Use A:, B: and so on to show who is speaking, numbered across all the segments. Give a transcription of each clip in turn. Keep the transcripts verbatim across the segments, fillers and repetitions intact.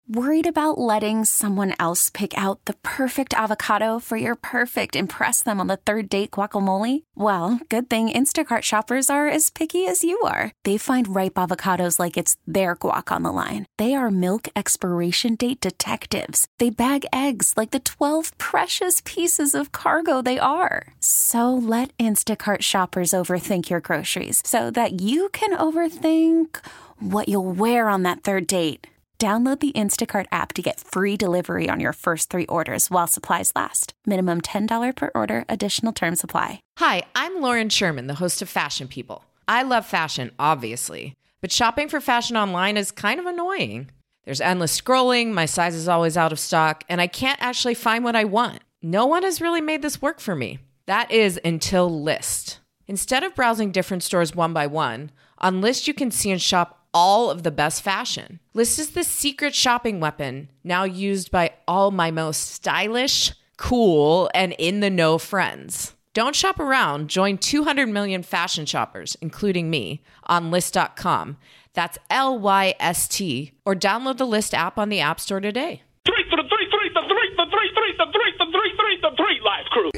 A: Worried about letting someone else pick out the perfect avocado for your perfect impress them on the third date guacamole? Well, good thing Instacart shoppers are as picky as you are. They find ripe avocados like it's their guac on the line. They are milk expiration date detectives. They bag eggs like the twelve precious pieces of cargo they are. So let Instacart shoppers overthink your groceries so that you can overthink what you'll wear on that third date. Download the Instacart app to get free delivery on your first three orders while supplies last. Minimum ten dollars per order. Additional terms apply.
B: Hi, I'm Lauren Sherman, the host of Fashion People. I love fashion, obviously, but shopping for fashion online is kind of annoying. There's endless scrolling, my size is always out of stock, and I can't actually find what I want. No one has really made this work for me. That is until Lyst. Instead of browsing different stores one by one, on Lyst you can see and shop all of the best fashion. Lyst is the secret shopping weapon now used by all my most stylish, cool, and in-the-know friends. Don't shop around. Join two hundred million fashion shoppers, including me, on Lyst dot com. That's L Y S T. Or download the Lyst app on the App Store today.
C: Three for the three, three, the three, the three, three, the three, the three, three, the three, Life Crew.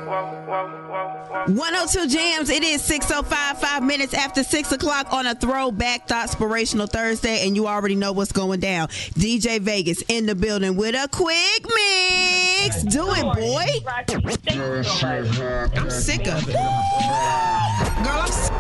D: one oh two Jams, it is six oh five, five minutes after six o'clock on a throwback Thoughtspirational Thursday, and you already know what's going down. D J Vegas in the building with a quick mix. Do it, boy. I'm sick of it. Girl, I'm sick.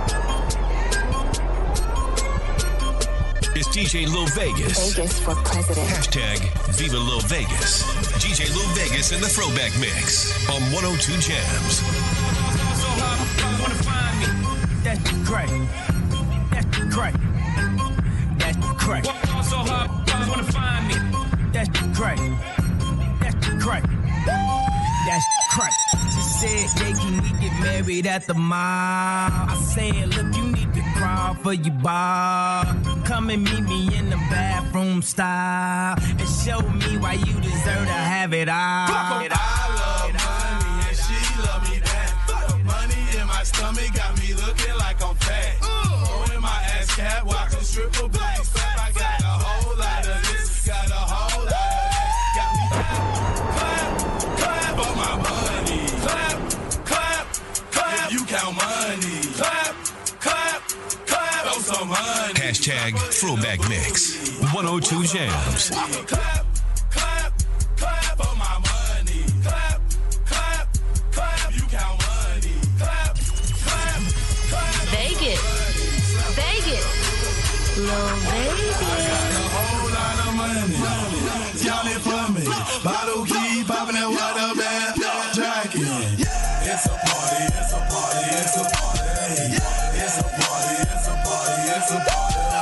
E: It's D J Lil Vegas.
F: Vegas for president.
E: Hashtag Viva Lil Vegas. D J Lil Vegas in the throwback mix on one oh two Jams.
G: So hard, you wanna find me. That's great. That's great. That's great. So hard, you wanna find me. That's great. That's great. That's great. She said, yeah, can we get married at the mall? I said, look, you need to crawl for your bar. Come and meet me in the bathroom style and show me why you deserve to have it all.
H: I love money and she love me back. The money in my stomach got me looking like I'm fat. Oh, in my ass cat, watching stripper black. I got a whole lot of this, got a whole lot of that. Got me clap, clap for my money. Clap, clap, clap. If you count money. Clap, clap, clap for some money.
E: Hashtag throwback mix. one oh two Jams.
H: Clap, clap, clap for my money. Clap, clap, clap. You count money. Clap, clap, clap.
F: Vegas. Vegas. Lil Vegas.
H: I got a whole lot of money. Y'all it for me. Bottle key popping that water bag. Drinking. It's a party. It's a party. It's a party. It's a party. It's a party. It's a party.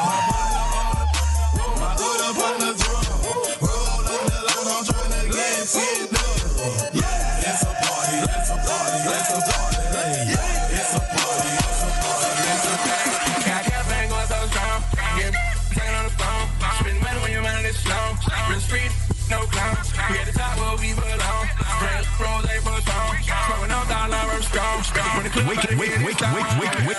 E: Wake, wake, wake, wake, wake, wake.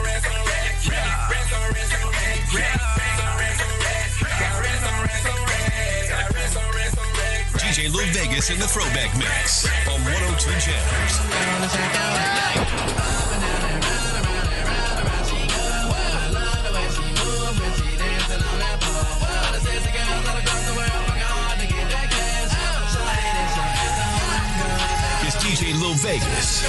E: D J Lil Vegas in the throwback mix on one oh two Jams. It's D J Lil Vegas.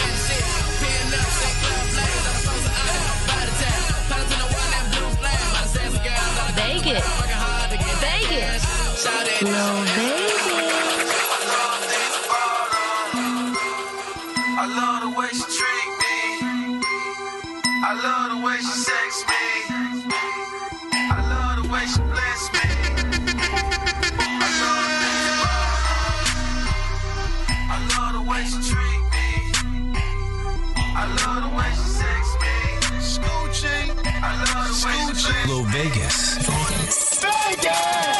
F: Vegas. Vegas. Lil Vegas.
H: I love the way she treat me. I love the way she sex me. I love the way she bless me. I love, I love the way she treat me. I love the way she sex me. Scoochie. I love the way she treat me.
E: Lil Vegas.
F: Vegas.
H: Vegas.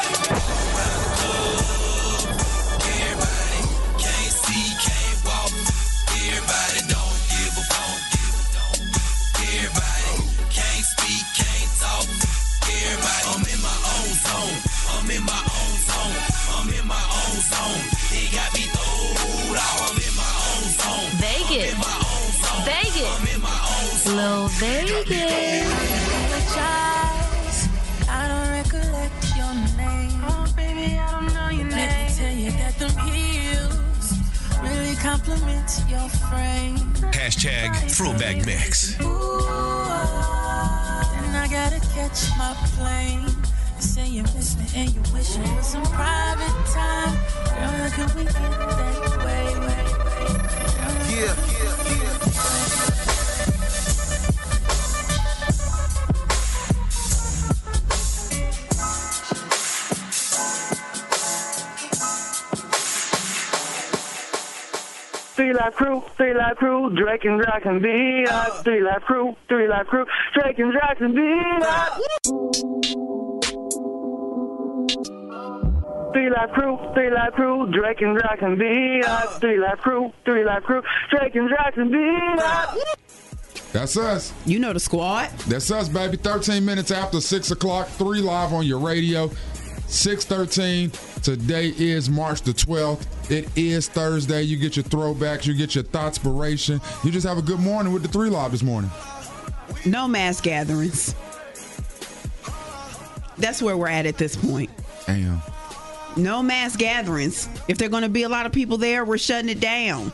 H: I'm in my own zone. He got me throwed off. I'm in my own zone.
F: Vegas.
H: I'm in my own zone.
F: Vegas.
H: I'm in my own zone.
F: Lil Vegas.
I: I don't recollect your name. Oh, baby, I don't know your name. Let me tell you that them heels really compliment your frame.
E: Hashtag Throwback Mix.
I: Ooh, then I gotta catch my plane. You say you miss me and you wish it was some private time. Girl, how can we get that way?
H: Yeah, yeah, yeah.
C: Three Live Crew, Three Live Crew, Drake and Josh and B. Uh, three Live Crew, Three Live Crew, Drake and Josh and B. Uh, Three Live Crew, Three Live Crew, Drake and Josh and B. Uh, three Live Crew, Three Live Crew, Drake and Josh and B. Uh,
J: That's us.
D: You know the squad.
J: That's us, baby. thirteen minutes after six o'clock, three live on your radio. six thirteen. Today is March the twelfth. It is Thursday. You get your throwbacks. You get your thoughtspiration. You just have a good morning with the three live this morning.
D: No mass gatherings. That's where we're at at this point.
J: Damn.
D: No mass gatherings. If there are going to be a lot of people there, we're shutting it down.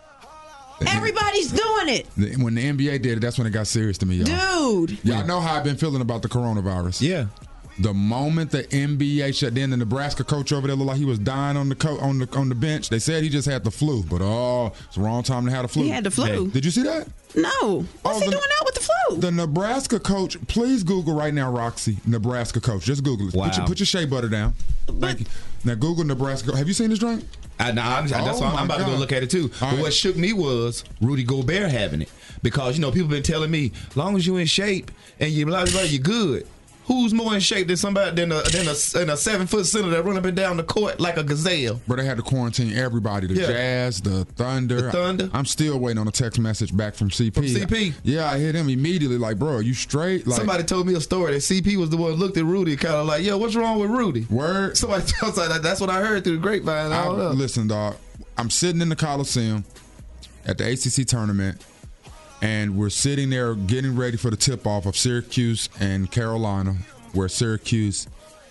D: Everybody's doing it.
J: When the N B A did it, that's when it got serious to me, y'all.
D: Dude.
J: Y'all know how I've been feeling about the coronavirus.
K: Yeah.
J: The moment the N B A shut down, the Nebraska coach over there looked like he was dying on the co- on the on the bench. They said he just had the flu, but oh, it's the wrong time to have the flu.
D: He had the flu.
J: Hey, did you see that?
D: No. What's
J: Oh,
D: he
J: the-
D: doing now with the flu?
J: The Nebraska coach, please Google right now, Roxy, Nebraska coach. Just Google it.
K: Wow.
J: Put your, put your shea butter down. Thank you. Now Google Nebraska. Have you seen this drink?
K: I, nah, I'm, that's
J: Oh
K: why I'm
J: my
K: about to go
J: God.
K: look at it too.
J: All
K: But
J: right.
K: what shook me was Rudy Gobert having it, because you know people been telling me, long as you in shape and you blah, blah, blah, you're good. Who's more in shape than somebody than a than a, than a seven foot center that run up and down the court like a gazelle?
J: But they had to quarantine everybody. The
K: Yeah.
J: Jazz, the Thunder.
K: The Thunder.
J: I'm still waiting on a text message back from C P.
K: From C P?
J: Yeah, I hit him immediately. Like, bro, are you straight? Like,
K: Somebody told me a story that C P was the one who looked at Rudy kind of like, yo, what's wrong with Rudy?
J: Word.
K: Somebody tells like that's what I heard through the grapevine. I don't
J: I,
K: know.
J: listen, dog. I'm sitting in the Coliseum at the A C C tournament, and we're sitting there getting ready for the tip-off of Syracuse and Carolina, where Syracuse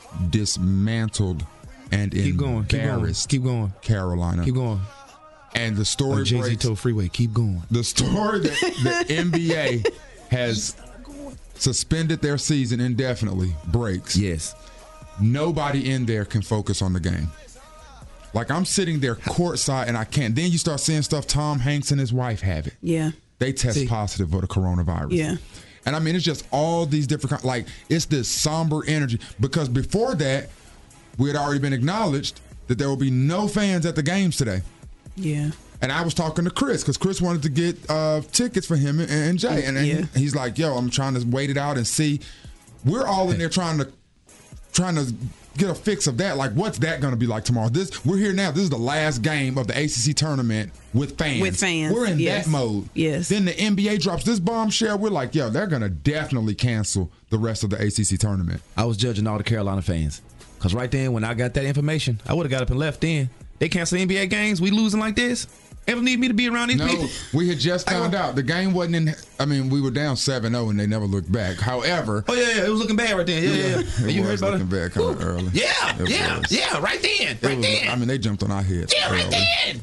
J: dismantled and
K: Keep going, keep going,
J: embarrassed
K: keep going,
J: Carolina.
K: keep going.
J: And the story
K: Jay Z
J: breaks.
K: told Freeway, keep going.
J: The story that the N B A has suspended their season indefinitely breaks.
K: Yes.
J: Nobody in there can focus on the game. Like, I'm sitting there courtside and I can't. Then you start seeing stuff Tom Hanks and his wife have it.
D: Yeah.
J: They test
K: See.
J: positive for the coronavirus.
D: Yeah.
J: And I mean, it's just all these different, like, it's this somber energy. Because before that, we had already been acknowledged that there will be no fans at the games today.
D: Yeah.
J: And I was talking to Chris because Chris wanted to get uh, tickets for him and, and Jay. And, and
D: Yeah.
J: he's like, yo, I'm trying to wait it out and see. We're all in there trying to trying to get a fix of that. Like, what's that going to be like tomorrow? This We're here now. This is the last game of the A C C tournament with fans.
D: With fans,
J: We're in
D: yes.
J: that mode.
D: Yes.
J: Then the N B A drops this bombshell. We're like, yo, they're going to definitely cancel the rest of the A C C tournament.
K: I was judging all the Carolina fans. Because right then, when I got that information, I would have got up and left then. They cancel N B A games. We losing like this. Ever need me to be around these
J: No,
K: people?
J: we had just found out the game wasn't in. I mean, we were down seven oh and they never looked back. However,
K: Oh, yeah, yeah. It was looking bad right then. Yeah, yeah, yeah.
J: it
K: you
J: was
K: heard about
J: looking
K: it?
J: bad kind of early.
K: Yeah,
J: It
K: yeah,
J: was.
K: yeah. Right then.
J: It
K: Right
J: was-
K: then.
J: I mean, they jumped on our heads.
K: yeah, right
J: early.
K: then.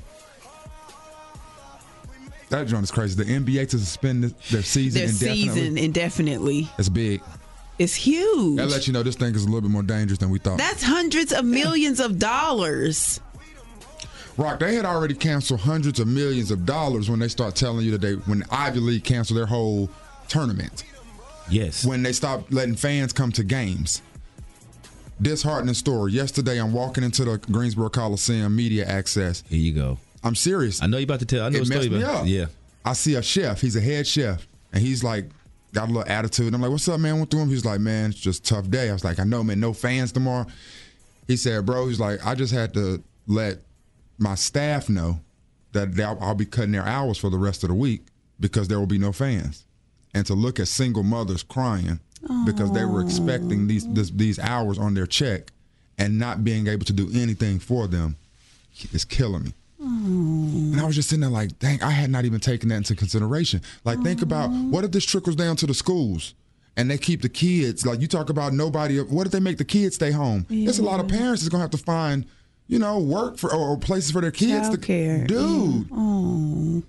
J: That joint is crazy. The N B A to suspend their season
D: Their
J: indefinitely.
D: season indefinitely.
J: That's big.
D: It's huge.
J: That lets you know this thing is a little bit more dangerous than we thought.
D: That's hundreds of millions of dollars.
J: Rock, they had already canceled hundreds of millions of dollars when they start telling you that they, when Ivy League canceled their whole tournament.
K: Yes.
J: When they stopped letting fans come to games. Disheartening story. Yesterday, I'm walking into the Greensboro Coliseum media access.
K: Here you go.
J: I'm serious.
K: I know you about to tell. I know
J: It
K: a story
J: messed me
K: about
J: up.
K: Yeah.
J: I see a chef. He's a head chef. And he's like, got a little attitude. I'm like, what's up, man? Went through him. He's like, man, it's just a tough day. I was like, I know, man, no fans tomorrow. He said, bro, he's like, I just had to let my staff know that they'll- I'll be cutting their hours for the rest of the week because there will be no fans. And to look at single mothers crying because they were expecting these this, these hours on their check and not being able to do anything for them is killing me.
D: Mm.
J: And I was just sitting there like, dang, I had not even taken that into consideration. Like, mm. think about, what if this trickles down to the schools and they keep the kids, like you talk about nobody, what if they make the kids stay home? Yeah. There's a lot of parents that's going to have to find, you know, work for or places for their kids
D: Child
J: to
D: care.
J: Dude.
D: Yeah. Oh.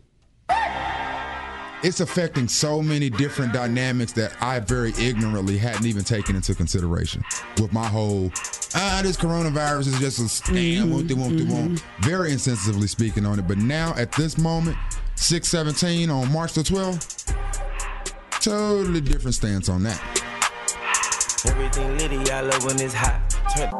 J: It's affecting so many different dynamics that I very ignorantly hadn't even taken into consideration with my whole, ah, this coronavirus is just a scam,
D: mm-hmm.
J: won't they, won't they, won't. Very insensitively speaking on it. But now, at this moment, six seventeen on March the twelfth, totally different stance on that.
L: Everything litty, I love when it's hot. Turn-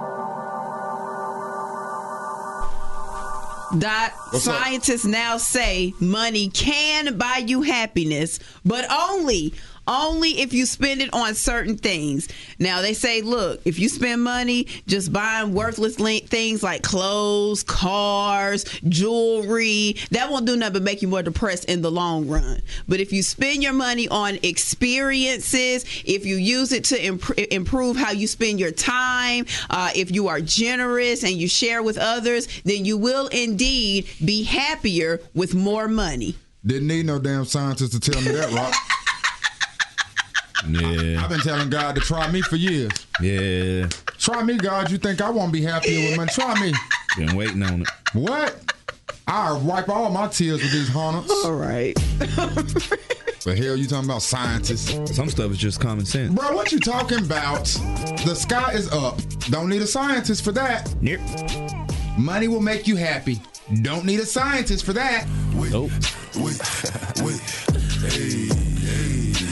D: Dot,
J: What's
D: scientists
J: up?
D: now say money can buy you happiness, but only only if you spend it on certain things. Now, they say, look, if you spend money just buying worthless things like clothes, cars, jewelry, that won't do nothing but make you more depressed in the long run. But if you spend your money on experiences, if you use it to imp- improve how you spend your time, uh, if you are generous and you share with others, then you will indeed be happier with more money.
J: Didn't need no damn scientist to tell me that, Rock.
K: Yeah.
J: I've been telling God to try me for years.
K: Yeah.
J: Try me, God. You think I won't be happier with money? Try me.
K: Been waiting on it.
J: What? I'll wipe all my tears with these hunters.
D: All right.
J: The hell you talking about, scientists?
K: Some stuff is just common sense.
J: Bro, what you talking about? The sky is up. Don't need a scientist for that.
K: Yep.
J: Money will make you happy. Don't need a scientist for that.
H: Wait,
K: nope.
H: wait, wait. Hey, hey.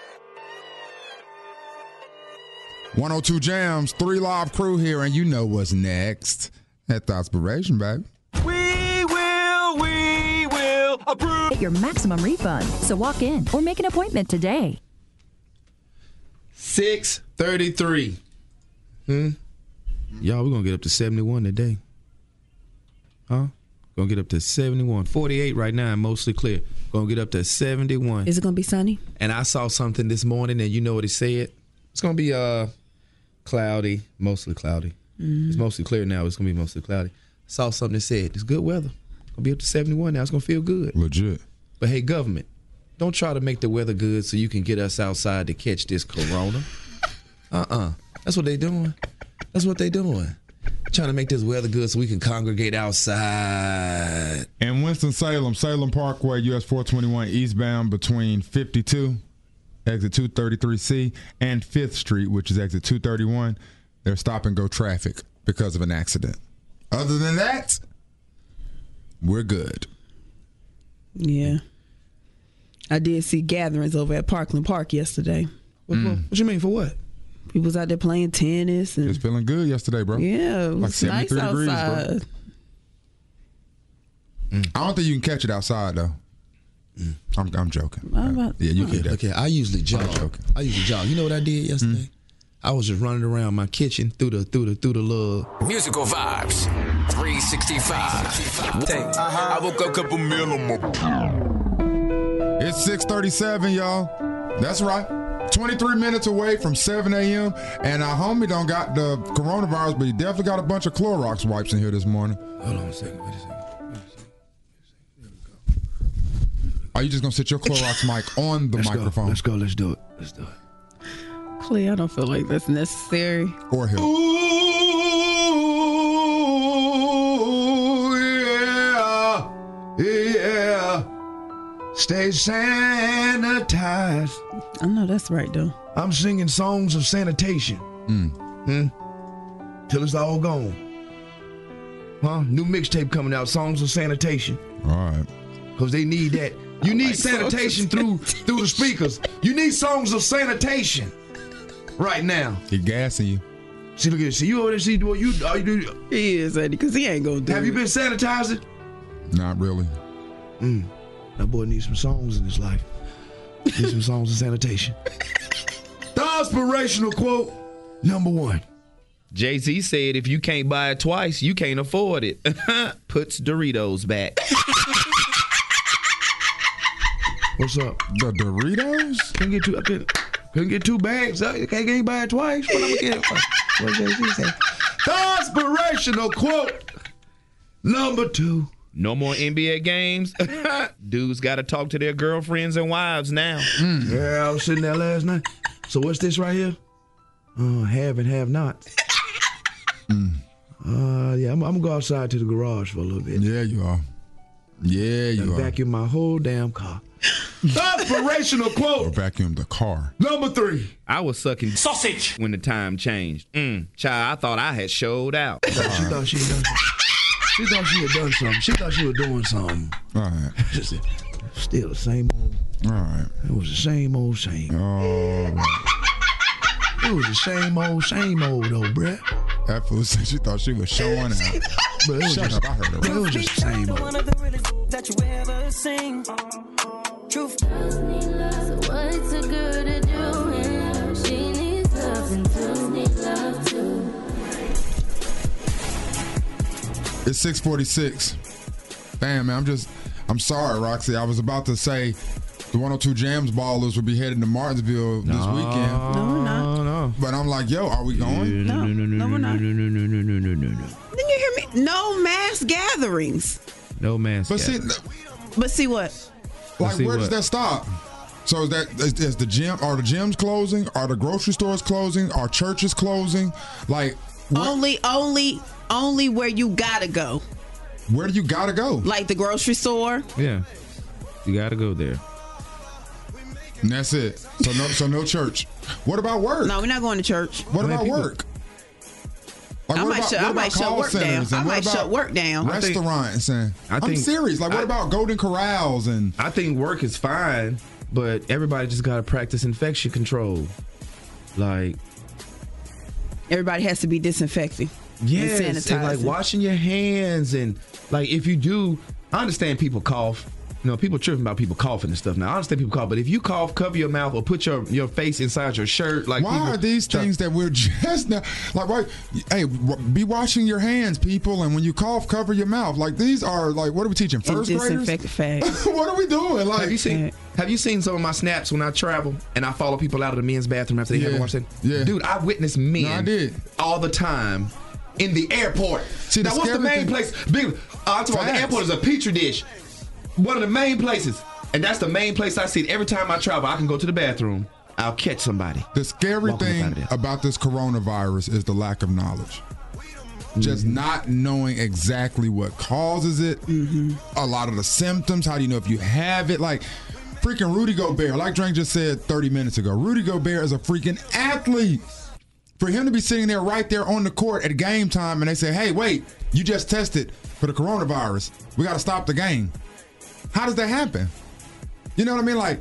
J: one oh two Jams, three live crew here, and you know what's next. At the Inspiration, baby.
G: We will, we will approve.
F: Get your maximum refund. So walk in or make an appointment today.
K: six thirty-three. Hmm? Y'all, we're going to get up to seventy-one today. Huh? Going to get up to seventy-one. forty-eight right now, mostly clear. Going to get up to seventy-one.
D: Is it going to be sunny?
K: And I saw something this morning, and you know what it said? It's going to be uh cloudy, mostly cloudy. Mm. It's mostly clear now. It's going to be mostly cloudy. I saw something that said it's good weather. Going to be up to seventy-one now. It's going to feel good.
J: Legit.
K: But hey, government, don't try to make the weather good so you can get us outside to catch this corona. Uh-uh. That's what they doing. That's what they doing. Trying to make this weather good so we can congregate outside.
J: In Winston-Salem, Salem Parkway, U S four twenty-one eastbound between fifty-two, exit two thirty-three C, and fifth Street, which is exit two thirty-one, there's stop-and-go traffic because of an accident. Other than that, we're good.
D: Yeah. I did see gatherings over at Parkland Park yesterday.
K: What, mm. what you mean, for what?
D: People was out there playing tennis. And
J: it's feeling good yesterday, bro.
D: Yeah, it was
J: like seventy-three
D: nice
J: degrees,
D: outside.
J: bro. Mm. I don't think you can catch it outside, though. Mm. I'm, I'm joking.
D: About,
J: yeah, you can.
K: Okay, I usually jog. I usually jog. You know what I did yesterday? Mm. I was just running around my kitchen through the through the through the little
E: musical vibes. three sixty-five.
H: Uh-huh. I woke up a couple mil on my.
J: It's six thirty-seven, y'all. That's right. twenty-three minutes away from seven a.m. And our homie don't got the coronavirus, but he definitely got a bunch of Clorox wipes in here this morning.
K: Hold on a second. Wait a second.
J: Are you just going to sit your Clorox mic on the
K: let's
J: microphone?
K: Go. Let's go. Let's do it. Let's do it.
D: Clay, I don't feel like that's necessary.
J: Or him.
K: Ooh, yeah. Yeah. Stay sanitized.
D: I know that's right, though.
K: I'm singing songs of sanitation.
J: Mm.
K: Hmm? Till it's all gone. Huh? New mixtape coming out, Songs of Sanitation.
J: All right.
K: Because they need that. You need like sanitation through through the speakers. You need songs of sanitation right now.
J: He gassing you.
K: See, look at this. See, you over there, see what you, all you do.
D: He is, Eddie, because he ain't going to do
K: Have
D: it.
K: you been sanitizing?
J: Not really.
K: Mm. That boy needs some songs in his life. Needs some songs of sanitation. The inspirational quote, number one.
M: Jay-Z said if you can't buy it twice, you can't afford it. Puts Doritos back.
K: What's up?
J: The Doritos?
K: Couldn't get two, I couldn't, couldn't get two bags. I can't, can't buy it twice. What I'm gonna get? What Jay-Z say? Inspirational quote number two.
M: No more N B A games. Dudes got to talk to their girlfriends and wives now.
K: Mm. Yeah, I was sitting there last night. So what's this right here? Uh, have and have nots. mm. Uh, yeah, I'm, I'm gonna go outside to the garage for a little bit.
J: Yeah, you are. Yeah, you
K: and
J: are.
K: Vacuum my whole damn car. Inspirational quote.
J: Or vacuum the car.
K: Number three.
M: I was sucking sausage when the time changed. Mm, child, I thought I had showed out.
K: She thought she had done something. She thought she had done something. She thought she was doing something.
J: All right.
K: Still the same old.
J: All right.
K: It was the same old same.
J: All right.
K: It was the same old same old though, bruh.
J: That fool said she thought she was showing out.
K: But it was
J: Shut
K: just,
J: up, I heard her.
K: It was just the same old.
I: That you ever sing. Truth.
N: So what's a girl to do when she needs love and two need love too?
J: It's six forty-six. Damn, man, I'm just, I'm sorry, Roxy. I was about to say the one oh two Jams ballers will be heading to Martinsville this
M: no,
J: weekend.
D: No, we're not.
M: No,
J: But I'm like, yo, are we going?
D: No, no, no, we're not.
M: No, no, no, no, no, no, no, no.
D: Didn't you hear me? No mass gatherings.
M: No mass
J: But see,
D: But see what?
J: like,
M: see
J: where does
M: what?
J: that stop? So is that is, is the gym? Are the gyms closing? Are the grocery stores closing? Are churches closing? Like, where,
D: Only, only, only where you gotta go.
J: where do you gotta go?
D: Like the grocery store.
M: Yeah, you got to go there.
J: And that's it. So no, so no church. What about work?
D: No, we're not going to church.
J: What
K: I mean,
J: about
K: people-
J: work? Like,
D: I
J: what
D: might
J: about,
D: shut-
J: what
D: I
J: about
D: might shut
J: call
D: work down.
J: centers?
D: I
J: And what
D: might
J: about
D: shut work down.
K: I think-
J: Restaurants and
K: I
J: I'm
K: think-
J: serious. Like, what
K: I-
J: about Golden Corrals and?
K: I think work is fine, but everybody just gotta practice infection control. Like,
D: Everybody has to be disinfecting.
K: yes,
D: and
K: and like
D: sanitizing.
K: washing your hands, and like if you do, I understand people cough. You know, people tripping about people coughing and stuff. Now, I understand people cough, but if you cough, cover your mouth or put your, your face inside your shirt. Like,
J: Why
K: people
J: are these
K: try-
J: things that we're just now like? Why? Hey, w- be washing your hands, people, and when you cough, cover your mouth. Like, these are like, what are we teaching?
D: And
J: First graders?
D: disinfectant fags.
J: What are we doing? Like,
K: Have you seen? Have you seen some of my snaps when I travel and I follow people out of the men's bathroom after they
J: Yeah,
K: haven't washed it?
J: yeah.
K: Dude, I witness men
J: No, I did.
K: all the time in the airport.
J: See, the
K: now, what's the
J: scary
K: main
J: thing-
K: place? Big. Uh, I'm talking about the
J: Facts.
K: airport is a petri dish. One of the main places, and that's the main place I see it. Every time I travel, I can go to the bathroom. I'll catch somebody.
J: The scary
K: Walking up
J: thing
K: out of there.
J: about this coronavirus is the lack of knowledge. Just
K: Mm-hmm.
J: not knowing exactly what causes it.
K: Mm-hmm.
J: A lot of the symptoms. How do you know if you have it? Like, freaking Rudy Gobert, like Drake just said thirty minutes ago, Rudy Gobert is a freaking athlete. For him to be sitting there right there on the court at game time and they say, hey, wait, you just tested for the coronavirus. We got to stop the game. How does that happen? You know what I mean? Like,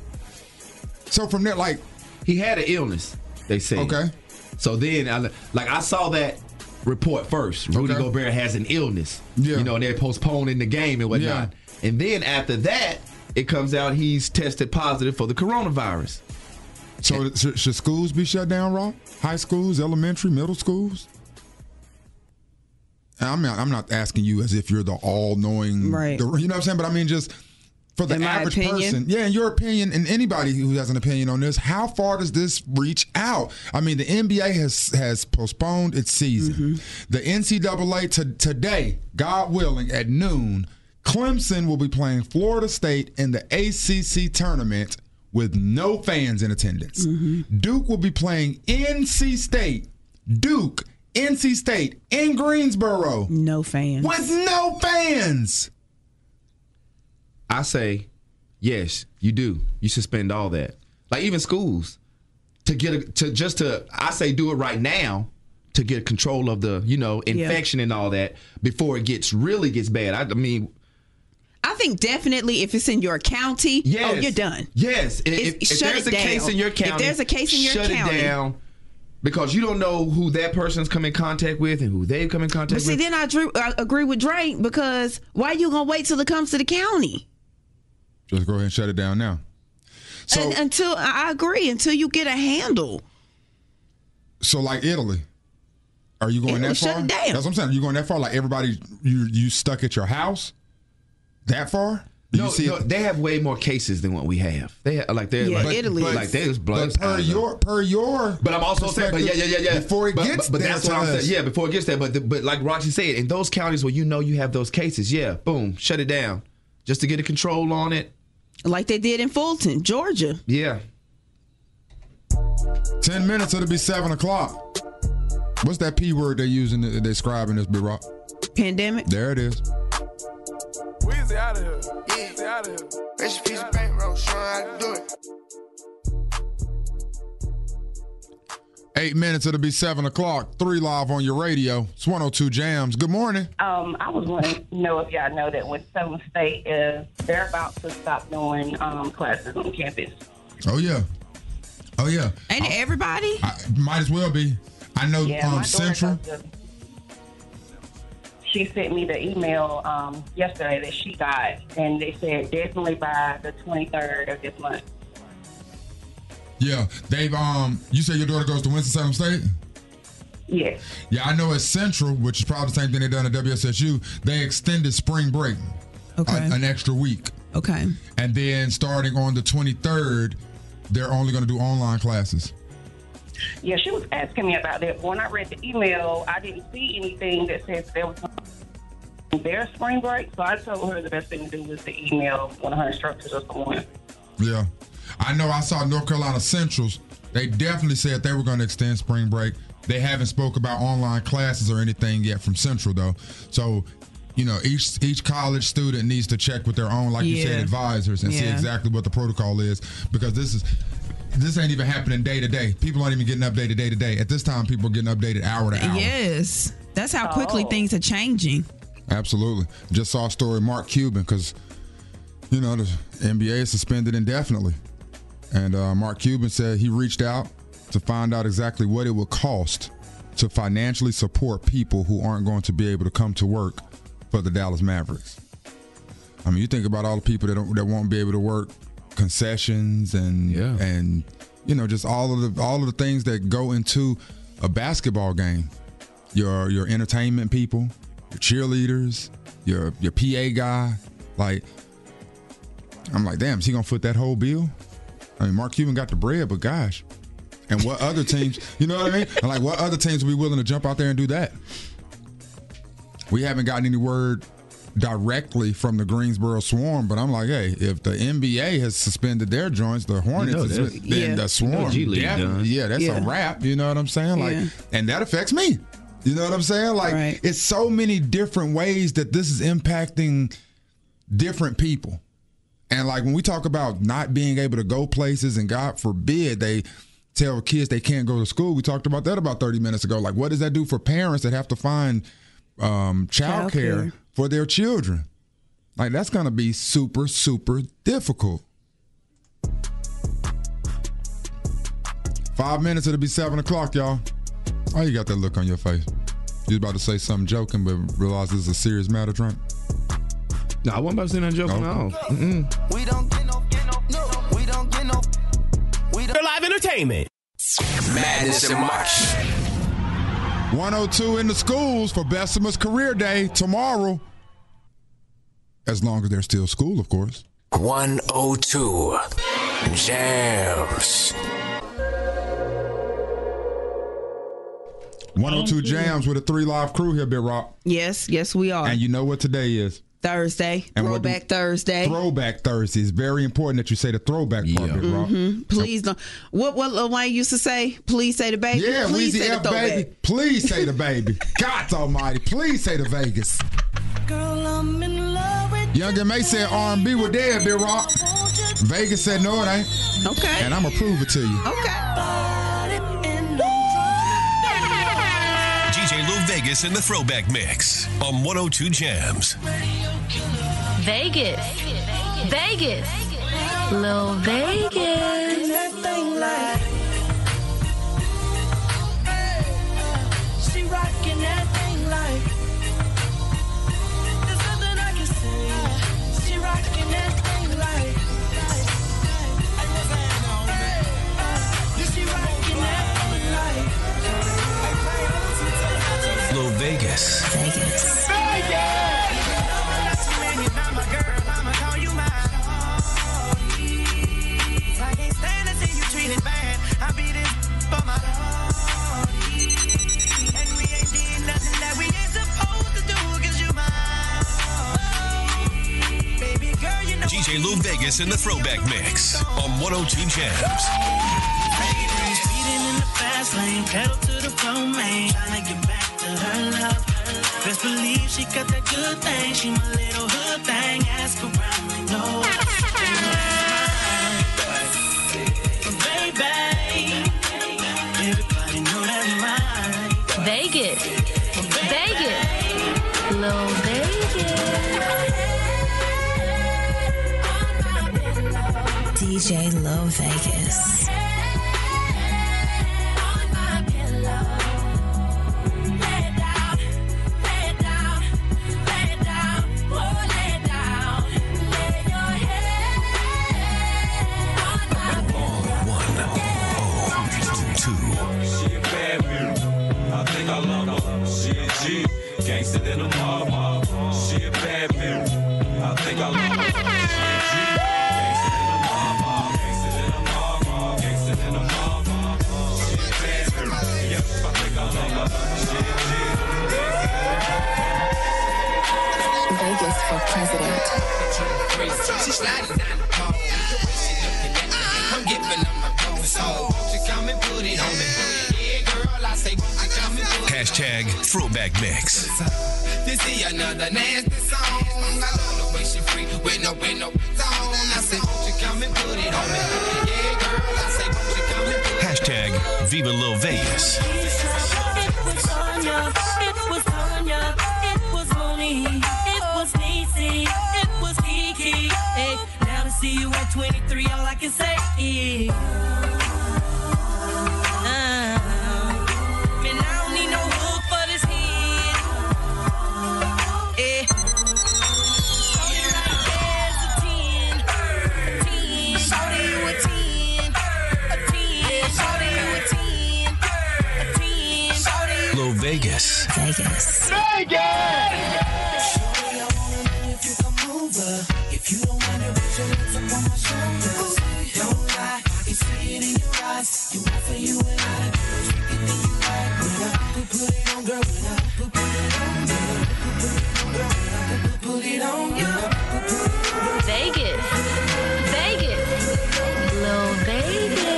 J: so from there, like,
K: He had an illness, they say.
J: okay.
K: So then, I, like, I saw that report first. Rudy
J: Okay.
K: Gobert has an illness.
J: Yeah.
K: You know, and they're postponing the game and whatnot. And then after that, it comes out he's tested positive for the coronavirus.
J: So should, should schools be shut down, Rob? High schools, elementary, middle schools? And I'm not, I'm not asking you as if you're the all-knowing,
D: Right.
J: the- you know what I'm saying? But I mean, just for the
D: In my
J: average
D: opinion?
J: person. Yeah, in your opinion, and anybody who has an opinion on this, how far does this reach out? I mean, the N B A has has postponed its season.
D: Mm-hmm.
J: The N C double A to, today, God willing, at noon, Clemson will be playing Florida State in the A C C tournament with no fans in attendance.
D: Mm-hmm.
J: Duke will be playing N C State. Duke, N C State in Greensboro
D: No fans.
J: with no fans.
K: I say, yes, you do. You suspend all that. Like even schools, to get a, to just to I say do it right now to get control of the you know infection and all that before it gets really gets bad. I, I mean,
D: I think definitely if it's in your county,
K: yes,
D: oh, you're done.
K: Yes, if,
D: It's-
K: if, if
D: shut
K: there's
D: it
K: a case
D: down.
K: in your
D: If
K: county,
D: there's a case in your
K: shut
D: county-
K: it down. Because you don't know who that person's come in contact with and who they've come in contact
D: But see,
K: with.
D: then I, drew, I agree with Drake because why you gonna wait till it comes to the county?
J: Just go ahead and shut it down now. So,
D: and, until I agree, until you get a handle.
J: so like Italy, are you going
D: Italy
J: that
D: shut
J: far?
D: it down.
J: That's what I'm saying. Are you going that far? Like everybody, you you stuck at your house? That far? Do
K: no,
J: you see
K: no,
J: it?
K: they have way more cases than what we have. They have, like they're
D: Yeah,
K: like,
D: Italy.
K: but, like they was blood.
J: But per your per your
K: But I'm also saying, but yeah, yeah, yeah, yeah.
J: Before it
K: but,
J: gets
K: but, but
J: there
K: that's
J: to
K: what I'm
J: us.
K: saying. Yeah, before it gets there. But the, but like Roxy said, in those counties where you know you have those cases, yeah, boom, shut it down, just to get a control on it.
D: Like they did in Fulton, Georgia.
K: Yeah.
J: Ten minutes, it'll be seven o'clock. What's that P word they're using to describing this, Big Rock?
D: Pandemic.
J: There it is.
H: Weezy out of here. Weezy out of here.
O: Rich piece of bankroll, showing how to do it.
J: Eight minutes, it'll be seven o'clock. Three live on your radio. It's one oh two Jams. Good morning.
P: Um, I was wanting to know if y'all know that with Southern State is they're about to stop doing um, classes on campus.
J: Oh, yeah. Oh, yeah.
D: Ain't it everybody?
J: I, might as well be. I know
P: Yeah, my
J: um,
P: daughter
J: Central.
P: goes to- She sent me the email um, yesterday that she got, and they said definitely by the twenty-third of this month.
J: Yeah, they've, um, you said your daughter goes to Winston-Salem State?
P: Yes.
J: Yeah, I know at Central, which is probably the same thing they done at W S S U, they extended spring break.
D: Okay.
J: a- an extra week.
D: Okay.
J: And then starting on the twenty-third, they're only going to do online classes.
P: Yeah, she was asking me about that. When I read the email, I didn't see anything that said there was their spring break, so I told her the best thing to do was to email one of her instructors or someone.
J: Yeah. I know I saw North Carolina Centrals. They definitely said they were going to extend spring break. They haven't spoke about online classes or anything yet from Central, though. So, you know, each each college student needs to check with their own, like you said,
D: Yeah.
J: advisors and see
D: Yeah.
J: exactly what the protocol is, because this is this ain't even happening day to day. People aren't even getting updated day to day. At this time, people are getting updated hour to hour.
D: Yes. That's how quickly
P: Oh.
D: things are changing.
J: Absolutely. Just saw a story of Mark Cuban because, you know, the N B A is suspended indefinitely. And uh, Mark Cuban said he reached out to find out exactly what it would cost to financially support people who aren't going to be able to come to work for the Dallas Mavericks. I mean, you think about all the people that don't, that won't be able to work, concessions and
K: Yeah.
J: and you know, just all of the all of the things that go into a basketball game. Your your entertainment people, your cheerleaders, your your P A guy. Like, I'm like, damn, is he gonna foot that whole bill? I mean, Mark Cuban got the bread, but gosh. And what other teams, you know what I mean? And like, what other teams would be willing to jump out there and do that? We haven't gotten any word directly from the Greensboro Swarm, but I'm like, hey, if the N B A has suspended their joints, the Hornets,
K: You know
J: has-
K: that's-
J: then
K: yeah.
J: the Swarm,
K: You know G League
J: definitely-
K: done.
J: yeah, that's
K: Yeah.
J: a wrap. You know what I'm saying? Like,
K: Yeah.
J: and that affects me. You know what I'm saying? Like, it's so many different ways that this is impacting different people. And like when we talk about not being able to go places, and God forbid they tell kids they can't go to school, we talked about that about thirty minutes ago. Like, what does that do for parents that have to find um, child care
D: Childcare.
J: for their children? Like, that's going to be super, super difficult. Five minutes, it'll be seven o'clock, y'all. Why you got that look on your face? You was about to say something joking, but realize this is a serious matter, Trump?
K: No, I wasn't about to say nothing joking at all. Mm-mm.
O: We don't get no, get no, no. We don't get no. We don't.
Q: Live entertainment.
E: Madness in March.
J: one oh two in the schools for Bessemer's Career Day tomorrow. As long as there's still school, of course.
E: one oh two Jams.
J: one oh two Jams with a three live crew here, Big Rock.
D: Yes, yes, we are.
J: And you know what today is?
D: Thursday.
J: And what do-
D: Throwback Thursday.
J: Throwback Thursday. It's very important that you say the throwback part, Big Rock.
D: hmm Please don't. What what Lil Wayne used to say? Please say the baby.
J: Yeah,
D: Please
J: Weezy
D: say the
J: F,
D: throwback.
J: baby. Please say the baby. God almighty. Please say the Vegas.
I: Girl, I'm in love with
J: Young and May said R and B were dead, Big Rock. Vegas said no, it ain't.
D: Okay.
J: And I'm going to prove it to you.
E: D J Lou Vegas in the Throwback Mix on one oh two Jams.
N: Vegas. Vegas. Lil Vegas.
I: She rockin' that thing like there's nothing I can say. She rockin' that thing like she rockin' that thing like
E: Lou Vegas.
I: Vegas.
E: J Lou Vegas in the Throwback Mix on one oh two Jams.
I: Speeding in the fast lane, pedal to the floor, man. Trying to get back to her love. Best believe she got that good thing. She my little hood thing. Ask around, they know. Baby, everybody know that's mine.
N: Vegas. Vegas. Lil Vegas. D J Lil Vegas.
H: Gangsta than a mob, she a bad bitch. I think I love her. She a G. Gangsta than a mob, gangsta than a mob, gangsta than a mob. She a bad bitch. Yep, I think I love her. She a G.
Q: Vegas for president.
R: She sliding down the pole. The way she looking at me, I'm giving her my phone. So won't you come and put it on me? Yeah, girl, I say won't you come and put it on me?
E: Hashtag Throwback Mix.
R: This is another nasty song. I love the way she free with no with no song. I say, won't you come and put it on me? Yeah, girl, I say, won't you come and put it on me?
E: Hashtag Viva Lil Vegas.
I: It was Tanya, it was Tanya, it was Monique, it was Niecy, it was Kiki. Hey, now to see you at twenty-three, all I can say is.
E: Vegas.
I: Vegas.
R: Vegas!
I: Shorty, I wanna know if you come over. If you don't mind, put your hands up on my shoulders. Don't lie, I can see it in your eyes. You want for you and I. Freaking think you like. When I put, put it on, girl. When I put, put it on, girl. Put it on, girl. When I put, put it on, girl.
N: Vegas. Vegas. Lil Vegas.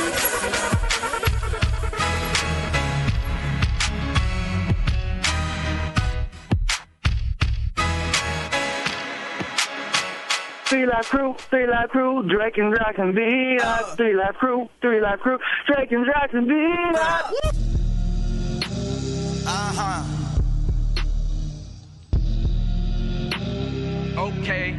C: Three Life Crew, Three Life Crew, Drake and Josh and B. Uh, three Life Crew, Three Life Crew, Drake and Josh and B.
O: Uh huh. Okay.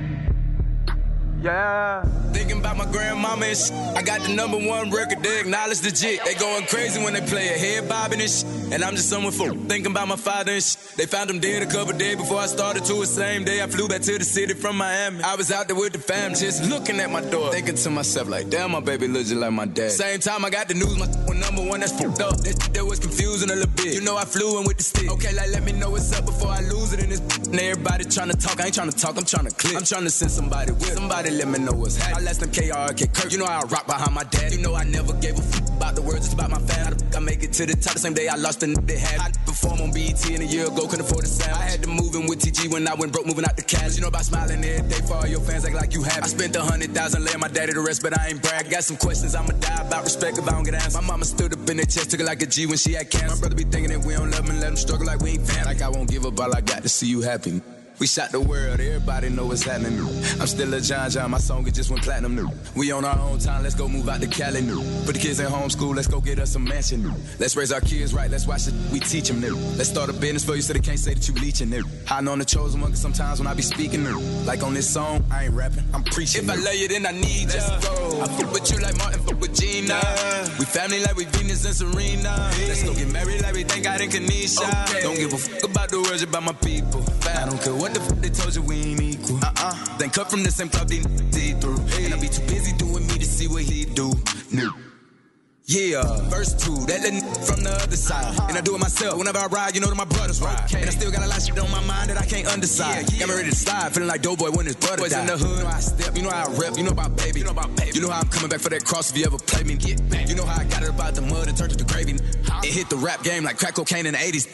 O: Yeah.
S: Thinking about my grandmama and shit. I got the number one record, they acknowledge legit. They going crazy when they play a head bobbing and shit. And I'm just someone fool. Thinking about my father and shit. They found him dead a couple days before I started to the same day. I flew back to the city from Miami. I was out there with the fam, just looking at my door. Thinking to myself like, damn, my baby looks just like my dad. Same time I got the news, my one number one that's fucked up. That shit that was confusing a little bit. You know I flew in with the stick. Okay, like let me know what's up before I lose it in this. And everybody trying to talk, I ain't trying to talk, I'm trying to click. I'm trying to send somebody with. Somebody let me know what's happening. I left them K R K Kirk. You know how I rock behind my dad. You know I never gave a fuck about the words, it's about my fan. How the fuck I make it to the top the same day I lost the n- they had. I performed on B E T in a year ago, couldn't afford the sound. I had to move in with T G when I went broke, moving out the cash. You know about smiling every day for all your fans, act like you have. I spent a hundred thousand laying my daddy to rest, but I ain't brag. Got some questions I'ma die about respect if I don't get asked. My mama stood up in her chest, took it like a G when she had cancer. My brother be thinking that we don't love him and let him struggle like we ain't fam. Like I won't give up all I got to see you happy. We shot the world, everybody know what's happening. I'm still a John John, my song it just went platinum new. We on our own time, let's go move out to Cali new. Put the kids in homeschool, let's go get us a mansion new. Let's raise our kids right, let's watch it, we teach them new. Let's start a business for you so they can't say that you leeching new. Hiding on the chosen one, cause sometimes when I be speaking new. Like on this song, I ain't rapping, I'm preaching. If new. I love you, then I need ya. Let's go. I fuck with you like Martin, fuck with Gina. Yeah. We family like we Venus and Serena. Hey. Let's go get married like we thank God in Kanisha. Okay. Don't give a fuck about the words about my people. I don't care what the fuck they told you, we ain't equal. Uh-uh. Then cut from the same club, they see through. Hey. And I be too busy doing me to see what he do. New. Yeah, verse two, that little from the other side. Uh-huh. And I do it myself. Whenever I ride, you know that my brothers ride. Okay. And I still got a lot of shit on my mind that I can't underside. Yeah, yeah. Got me ready to slide, feeling like Doughboy when his brother Boys died. In the hood, you know how I step, you know how I rep, you know about baby. You know about baby. You know how I'm coming back for that cross if you ever play me. Get back. You know how I got it about the mud and turned to the gravy. Huh? It hit the rap game like crack cocaine in the eighties.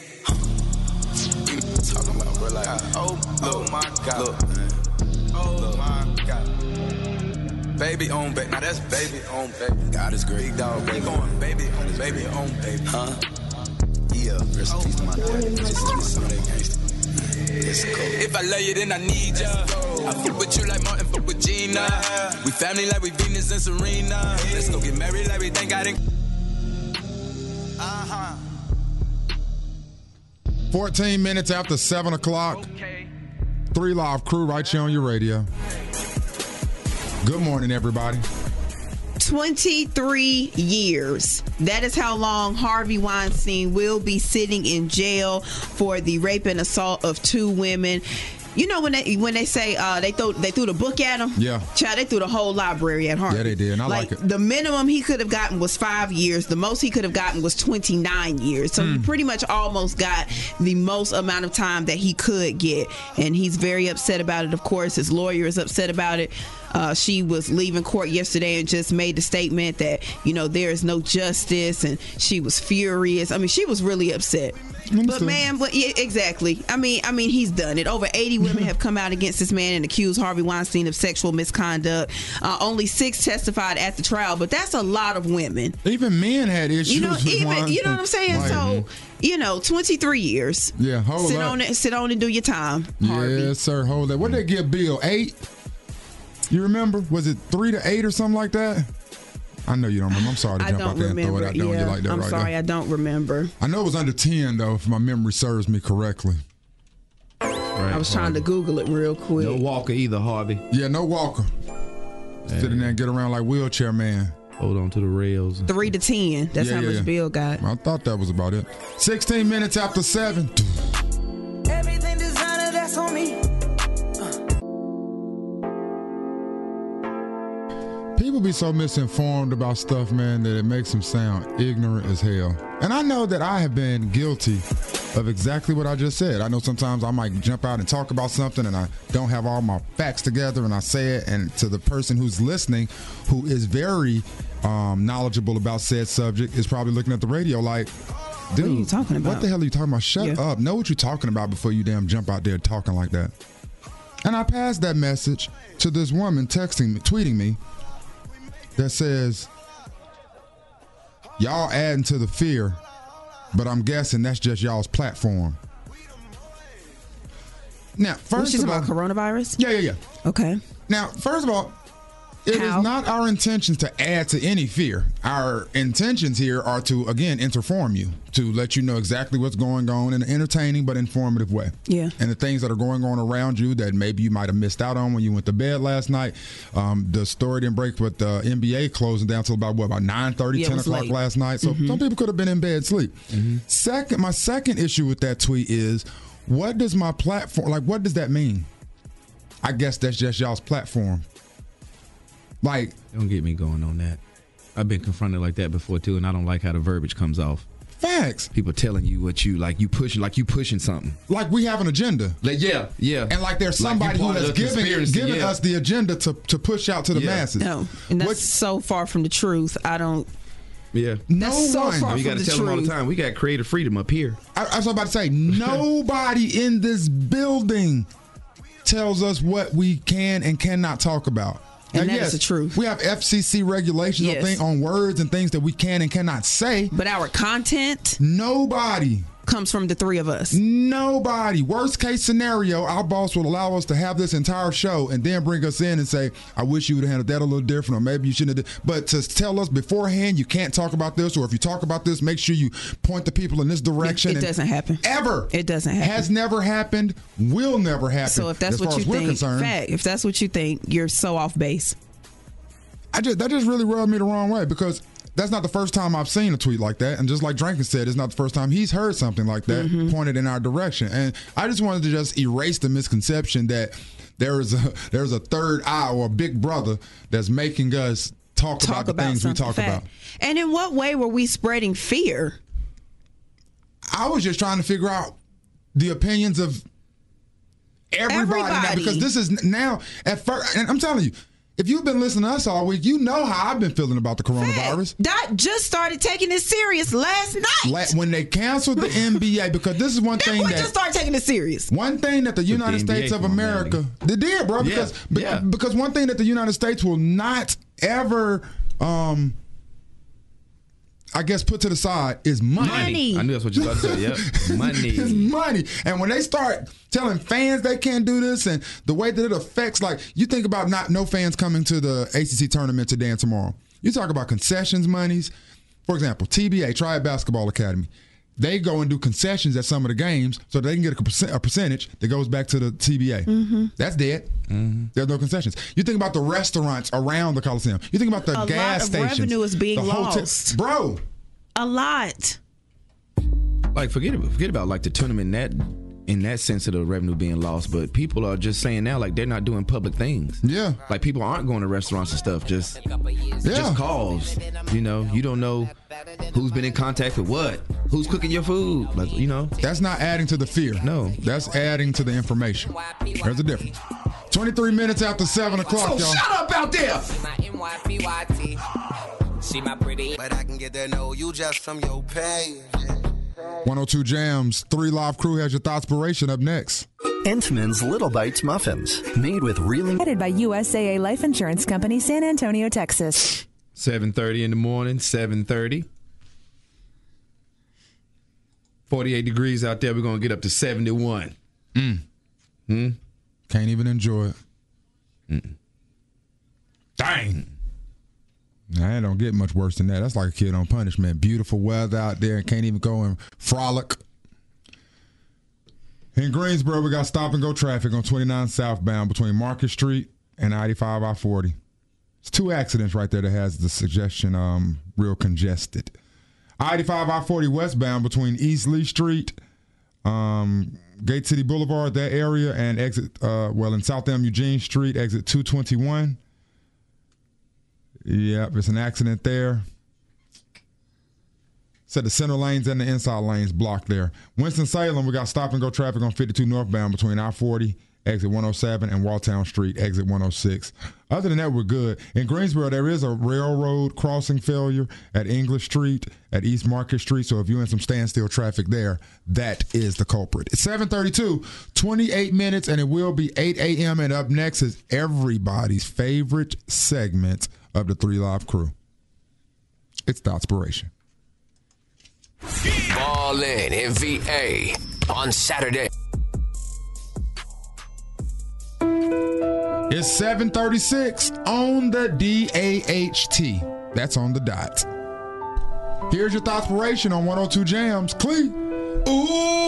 S: You know what I'm talking about, bro? Like, oh, oh my God. Look, man. Oh look. My God. baby on baby. Now that's baby on baby. God is great. Big dog, baby. Going baby on baby on baby. Huh? Yeah. Rest in peace to my dad. Just let me some of that gangsta. It's cool. If I love you, then I need ya. I fuck with you like Martin fuck with Gina. We family like we Venus and Serena. Let's go get married like we thank God.
J: Uh-huh. fourteen minutes after seven o'clock. Three Live Crew right here on your radio. Good morning, everybody.
D: twenty-three years. That is how long Harvey Weinstein will be sitting in jail for the rape and assault of two women. You know when they when they say uh, they threw they threw the book at him?
J: Yeah.
D: Child, they threw the whole library at Harvey.
J: Yeah, they did, and I like it.
D: The minimum he could have gotten was five years. The most he could have gotten was twenty-nine years. So he pretty much almost got the most amount of time that he could get. And he's very upset about it, of course. His lawyer is upset about it. Uh, she was leaving court yesterday and just made the statement that, you know, there is no justice, and she was furious. I mean, she was really upset. But man, but yeah, exactly. I mean, I mean, he's done it. Over eighty women have come out against this man and accused Harvey Weinstein of sexual misconduct. Uh, only six testified at the trial, but that's a lot of women.
J: Even men had issues.
D: You know,
J: with
D: even
J: Weinstein.
D: you know what I'm saying.
J: Right.
D: So, you know, twenty-three years.
J: Yeah, hold
D: sit
J: up.
D: on it. Sit on and do your time, Harvey.
J: Yes, sir. Hold that. What did they give Bill? Eight? You remember? Was it three to eight or something like that? I know you don't remember. I'm sorry to
D: I
J: jump out
D: don't
J: there and throw it
D: remember.
J: out there
D: Yeah,
J: when you like that
D: I'm
J: right
D: sorry,
J: there.
D: I don't remember.
J: I know it was under ten, though, if my memory serves me correctly.
M: Right,
D: I was trying to Google it real quick.
M: No Walker either, Harvey.
J: Yeah, no Walker. Sitting there and get around like wheelchair man.
M: Hold on to the rails.
D: Three to ten. That's
J: Yeah,
D: how
J: yeah,
D: much
J: yeah.
D: Bill got.
J: I thought that was about it. sixteen minutes after seven.
I: Everything designer, that's on me.
J: People be so misinformed about stuff, man, that it makes them sound ignorant as hell. And I know that I have been guilty of exactly what I just said. I know sometimes I might jump out and talk about something and I don't have all my facts together and I say it, and to the person who's listening, who is very um, knowledgeable about said subject, is probably looking at the radio like, dude,
D: what are you talking about?
J: What the hell are you talking about? Shut
D: Yeah.
J: up. Know what you're talking about before you damn jump out there talking like that. And I passed that message to this woman texting me, tweeting me, that says, y'all adding to the fear, but I'm guessing that's just y'all's platform. Now, first
D: Which is
J: of all,
D: about coronavirus?
J: Yeah, yeah, yeah.
D: Okay.
J: Now, first of all, it
D: How?
J: is not our intention to add to any fear. Our intentions here are to, again, inform you, to let you know exactly what's going on in an entertaining but informative way.
D: Yeah.
J: And the things that are going on around you that maybe you might have missed out on when you went to bed last night. Um, the story didn't break with the N B A closing down till about, what, about nine thirty,
D: Yeah, it
J: ten
D: was
J: o'clock
D: late.
J: last night. So
D: Mhm.
J: some people could have been in bed sleep. Second, my second issue with that tweet is, what does my platform, like, what does that mean? I guess that's just y'all's platform. Like,
M: don't get me going on that. I've been confronted like that before too, and I don't like how the verbiage comes off.
J: Facts.
M: People telling you what you like, you pushing, like you pushing something.
J: Like we have an agenda.
M: Like, yeah, yeah.
J: And like there's
M: Like
J: somebody
M: you
J: who
M: part of
J: has
M: the
J: given,
M: conspiracy,
J: given
M: yeah.
J: us the agenda to, to push out to the
M: Yeah.
J: masses.
D: No, and that's
J: What-
D: so far from the truth. I don't.
M: Yeah.
J: No
D: That's so
J: one.
D: far
M: You got
D: from
M: to
D: the
M: tell them all the
D: truth.
M: time. We got creative freedom up here.
J: I, I was about to say, nobody in this building tells us what we can and cannot talk about.
D: And
J: Now,
D: that is
J: yes,
D: the truth.
J: We have F C C regulations
D: Yes.
J: on, thing, on words and things that we can and cannot say.
D: But our content
J: Nobody
D: comes from the three of us.
J: Nobody. Worst case scenario, our boss will allow us to have this entire show and then bring us in and say, I wish you would have handled that a little different, or maybe you shouldn't have. But to tell us beforehand, you can't talk about this, or if you talk about this, make sure you point the people in this direction.
D: It
J: And
D: doesn't happen.
J: Ever.
D: It doesn't happen.
J: Has never happened, will never happen.
D: So if that's
J: as
D: what
J: far
D: you
J: as we're
D: think,
J: concerned.
D: fact, if that's what you think, you're so off base.
J: I just that just really rubbed me the wrong way, because that's not the first time I've seen a tweet like that. And just like Drankin said, it's not the first time he's heard something like that
D: Mm-hmm.
J: pointed in our direction. And I just wanted to just erase the misconception that there is a there's a third eye or a big brother that's making us talk,
D: Talk
J: about the
D: about
J: things we
D: something
J: talk
D: fact.
J: about.
D: And in what way were we spreading fear?
J: I was just trying to figure out the opinions of everybody, now,
D: Everybody.
J: because this is now at first, and I'm telling you, If you've been listening to us all week, you know how I've been feeling about the coronavirus.
D: Facts.
J: Dot just started taking it serious last night.
D: La-
J: when they canceled the N B A, because this is one thing
D: we
J: that
D: just started taking it serious.
J: One thing that the United
K: the N B A
J: States of
K: come on,
J: America
K: man.
J: they did, bro.
K: Yeah,
J: Because be-
K: yeah.
J: because one thing that the United States will not ever, um, I guess, put to the side is money.
D: Money.
K: I knew that's what you were about to say. Yep. Money.
J: It's money. And when they start telling fans they can't do this, and the way that it affects, like, you think about not no fans coming to the A C C tournament today and tomorrow. You talk about concessions monies. For example, T B A, Triad Basketball Academy. They go and do concessions at some of the games so they can get a, percent, a percentage that goes back to the T B A.
D: Mm-hmm.
J: That's dead.
K: Mm-hmm.
J: There's no concessions. You think about the restaurants around the Coliseum. You think about the
D: A
J: gas
D: lot of
J: stations.
D: revenue is being
J: the hotel-
D: lost.
J: Bro.
D: A lot.
K: Like forget about forget about like the tournament in that in that sense of the revenue being lost, but people are just saying now like they're not doing public things.
J: Yeah.
K: Like people aren't going to restaurants and stuff just
J: Yeah.
K: just cause. You know, you don't know who's been in contact with what, who's cooking your food. Like, you know.
J: That's not adding to the fear.
K: No.
J: That's adding to the information. There's a difference. twenty-three minutes after seven o'clock,
K: So
J: y'all.
K: shut up out there.
R: She my pretty, but I can get to know you just from your page.
J: one oh two Jams, three Live Crew has your Thoughtspiration up next.
Q: Entman's Little Bites Muffins, made with real...
T: Headed by U S A A Life Insurance Company, San Antonio, Texas.
K: seven thirty in the morning, seven thirty. forty-eight degrees out there. We're going to get up to seventy-one.
J: Mm.
K: Hmm?
J: Can't even enjoy it.
K: Mm-mm.
J: Dang. Nah, it don't get much worse than that. That's like a kid on punishment. Beautiful weather out there and can't even go and frolic. In Greensboro, we got stop and go traffic on twenty-nine southbound between Market Street and I eighty-five I forty. It's two accidents right there that has the suggestion um, real congested. I eighty-five I forty westbound between East Lee Street, um, Gate City Boulevard, that area, and exit, uh, well, in South Elm Eugene Street, exit two twenty-one. Yep, it's an accident there. Said the center lanes and the inside lanes blocked there. Winston-Salem, we got stop and go traffic on fifty-two northbound between I forty, exit one oh seven, and Walltown Street, exit one oh six. Other than that, we're good. In Greensboro, there is a railroad crossing failure at English Street, at East Market Street. So if you're in some standstill traffic there, that is the culprit. It's seven thirty-two, twenty-eight minutes, and it will be eight a.m. And up next is everybody's favorite segment of the Three Live Crew. It's Thoughtspiration.
E: Ball in in V A on Saturday.
J: It's seven thirty-six on the D A H T. That's on the dot. Here's your Thoughtspiration on one oh two Jams. Clee. Ooh,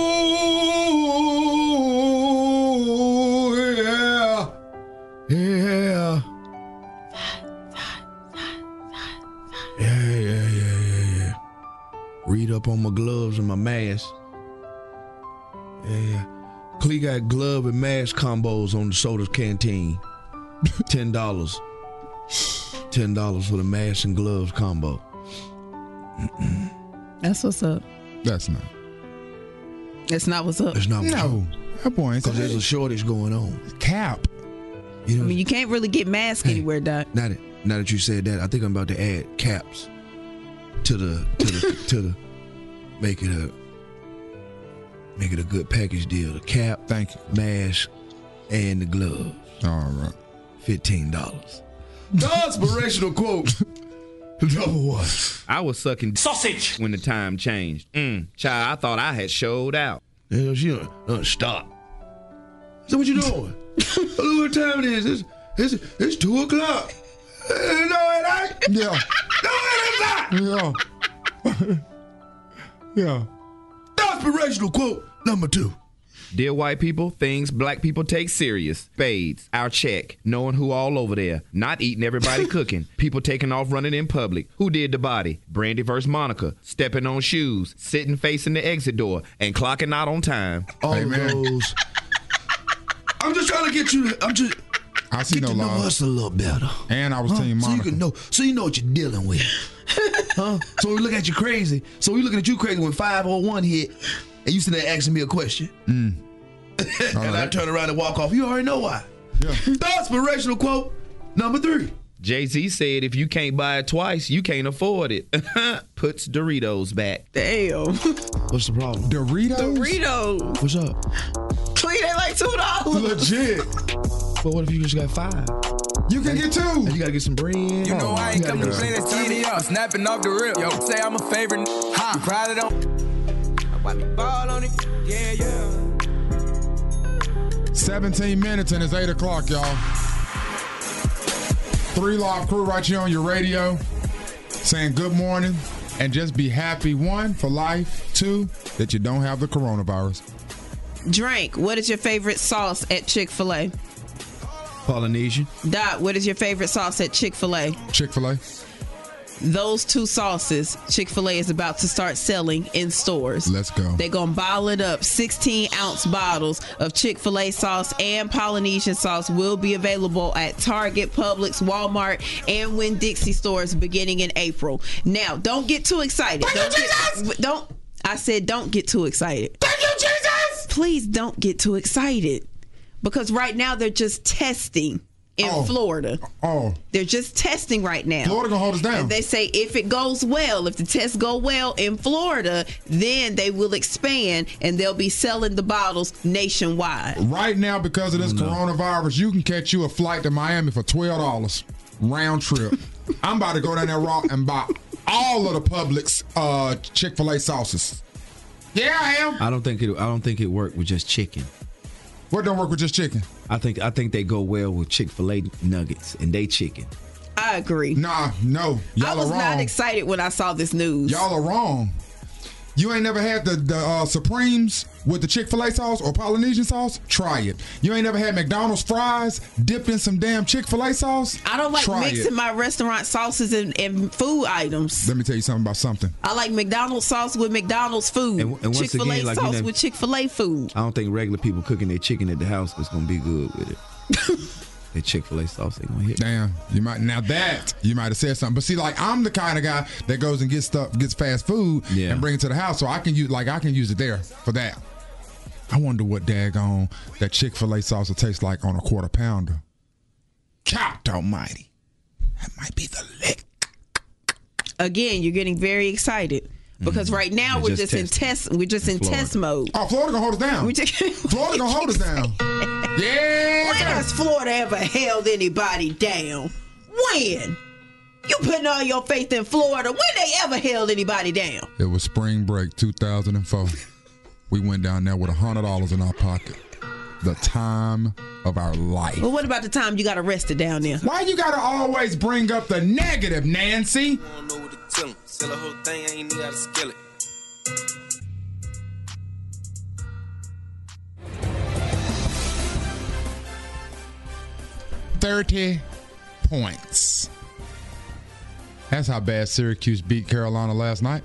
J: yeah.
K: Yeah. Yeah, yeah, yeah, yeah, yeah. Read up on my gloves and my mask. Yeah, yeah. Clee got glove and mask combos on the Soda's Canteen. Ten dollars. Ten dollars for the mask and gloves combo. Mm-mm.
D: That's what's up.
J: That's not.
D: That's not what's up.
K: That's not what's up.
J: No. That boy ain't
K: Because there's a shortage going on.
J: Cap.
K: You know,
D: I mean, you can't really get masks anywhere, Doc.
K: now that now that you said that, I think I'm about to add caps to the to the to the make it a make it a good package deal. The cap,
J: thank you,
K: mask, and the gloves.
J: All right,
K: fifteen dollars. The inspirational quote. Number one. I was sucking sausage when the time changed. Mm, child, I thought I had showed out. Yeah, she uh, uh, stop. So what you doing? Look what time it is. It's, it's, it's two o'clock. Uh, no, it ain't.
J: Yeah.
K: No, it
J: ain't. Yeah. Yeah.
K: Inspirational quote number two. Dear white people, things black people take serious. Spades, our check, knowing who all over there, not eating everybody cooking, people taking off running in public. Who did the body? Brandy versus Monica, stepping on shoes, sitting facing the exit door, and clocking out on time. All
J: hey, man.
K: those. I'm just trying to get you to, I'm just.
J: I see
K: get
J: no
K: to know
J: laws.
K: us a little better.
J: And I was
K: huh?
J: telling
K: So
J: Monica.
K: you can know, so you know what you're dealing with. Huh? So we look at you crazy. So we looking at you crazy when five oh one hit, and you sitting there asking me a question.
J: Mm.
K: and right. I turn around and walk off. You already know why.
J: Yeah.
K: The inspirational quote Number three.
M: Jay-Z said if you can't buy it twice, you can't afford it. Puts Doritos back.
D: Damn.
K: What's the problem?
J: Doritos?
D: Doritos.
K: What's up?
D: Clean, they like two dollars.
J: Legit.
K: But what if you just got five?
J: You can get two.
K: And you gotta get some bread.
S: You know I ain't come to play this T D up. Snapping off the rip. Yo, say I'm a favorite. Ha. You probably don't. Why me ball on it? Yeah, yeah.
J: seventeen minutes and it's eight o'clock, y'all. Three Live Crew right here on your radio saying good morning and just be happy. One, for life. Two, that you don't have the coronavirus.
D: Drink, what is your favorite sauce at Chick-fil-A?
K: Polynesian.
D: Dot, what is your favorite sauce at Chick-fil-A?
J: Chick-fil-A.
D: Those two sauces, Chick-fil-A is about to start selling in stores.
J: Let's go.
D: They're going to bottle it up. sixteen ounce bottles of Chick-fil-A sauce and Polynesian sauce will be available at Target, Publix, Walmart, and Winn-Dixie stores beginning in April. Now, don't get too excited. Thank don't you, Jesus! Get, don't. I said don't get too excited.
J: Thank you, Jesus!
D: Please don't get too excited. Because right now they're just testing in
J: oh.
D: Florida.
J: Oh.
D: They're just testing right now.
J: Florida gonna hold us down.
D: And they say if it goes well, if the tests go well in Florida, then they will expand and they'll be selling the bottles nationwide.
J: Right now, because of this
K: no.
J: coronavirus, you can catch you a flight to Miami for twelve dollars. Round trip. I'm about to go down there raw and buy all of the Publix uh, Chick-fil-A sauces. Yeah, I am.
K: I don't think it I don't think it worked with just chicken.
J: What don't work with just chicken?
K: I think I think they go well with Chick-fil-A nuggets and they chicken.
D: I agree.
J: Nah, no. Y'all
D: I was
J: are wrong.
D: not excited when I saw this news.
J: Y'all are wrong. You ain't never had the, the uh, Supremes with the Chick-fil-A sauce or Polynesian sauce? Try it. You ain't never had McDonald's fries dipped in some damn Chick-fil-A sauce?
D: I don't like
J: Try
D: mixing
J: it.
D: my restaurant sauces and, and food items.
J: Let me tell you something about something.
D: I like McDonald's sauce with McDonald's food.
K: And, and once
D: Chick-fil-A
K: again, like,
D: sauce
K: you know,
D: with Chick-fil-A food.
K: I don't think regular people cooking their chicken at the house is gonna be good with it. That Chick-fil-A sauce ain't gonna hit.
J: Damn, you might now that you might have said something, but see, like I'm the kind of guy that goes and gets stuff, gets fast food,
K: yeah. and
J: bring it to the house, so I can use like I can use it there for that. I wonder what daggone that Chick-fil-A sauce will taste like on a quarter pounder. God Almighty, that might be the lick.
D: Again, you're getting very excited. Because right now we're, we're just, just in test. We're just in
J: Florida.
D: test mode.
J: Oh, Florida gonna hold us down. Just, Florida gonna hold us down. Yeah.
D: When has Florida ever held anybody down? When? You putting all your faith in Florida? When they ever held anybody down?
J: It was spring break two thousand four. We went down there with a hundred dollars in our pocket. The time of our life.
D: Well, what about the time you got arrested down there?
J: Why you gotta always bring up the negative, Nancy?
L: I don't know what to tell him. Sell the whole thing, I ain't need how to scale it.
J: thirty points. That's how bad Syracuse beat Carolina last night.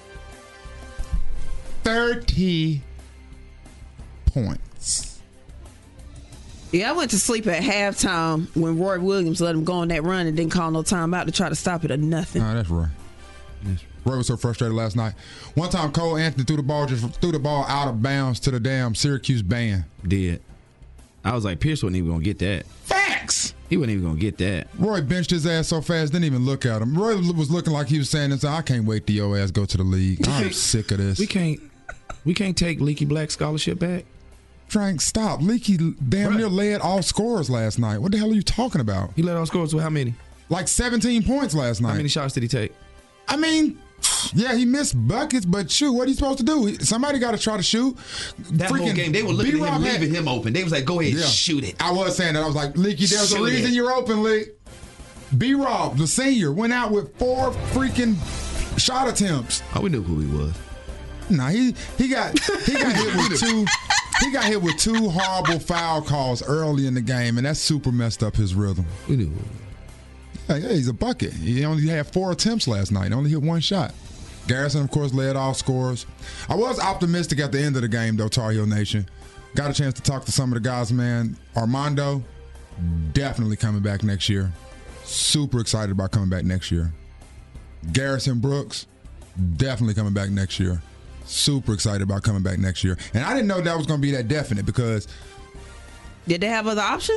J: thirty points.
D: Yeah, I went to sleep at halftime when Roy Williams let him go on that run and didn't call no timeout to try to stop it or nothing.
J: Nah, that's Roy. Yes. Roy was so frustrated last night. One time, Cole Anthony threw the ball just threw the ball out of bounds to the damn Syracuse band.
K: Did. I was like, Pierce wasn't even gonna get that.
J: Facts.
K: He wasn't even gonna get that.
J: Roy benched his ass so fast, didn't even look at him. Roy was looking like he was saying this. I can't wait till your ass go to the league. I'm sick of this.
K: We can't. We can't take Leaky Black scholarship back.
J: Frank, stop. Leaky damn right. near led all scorers last night. What the hell are you talking about?
K: He led all scorers with how many?
J: Like seventeen points last night.
K: How many shots did he take?
J: I mean, yeah, he missed buckets, but shoot, what are you supposed to do? Somebody got to try to shoot.
K: That Freaking whole game, they were looking at him, had, leaving him open. They was like, go ahead, yeah. shoot it.
J: I was saying that. I was like, Leaky, there's shoot a reason it. You're open, Leak. B-Rob, the senior, went out with four freaking shot attempts.
K: Oh, we knew who he was.
J: Nah, he he got he got hit with two he got hit with two horrible foul calls early in the game, and that super messed up his rhythm.
K: We knew.
J: Yeah, yeah, he's a bucket. He only had four attempts last night. He only hit one shot. Garrison, of course, led all scorers. I was optimistic at the end of the game, though, Tar Heel Nation. Got a chance to talk to some of the guys, man. Armando, definitely coming back next year. Super excited about coming back next year. Garrison Brooks, definitely coming back next year. Super excited about coming back next year. And I didn't know that was going to be that definite because...
D: Did they have other options?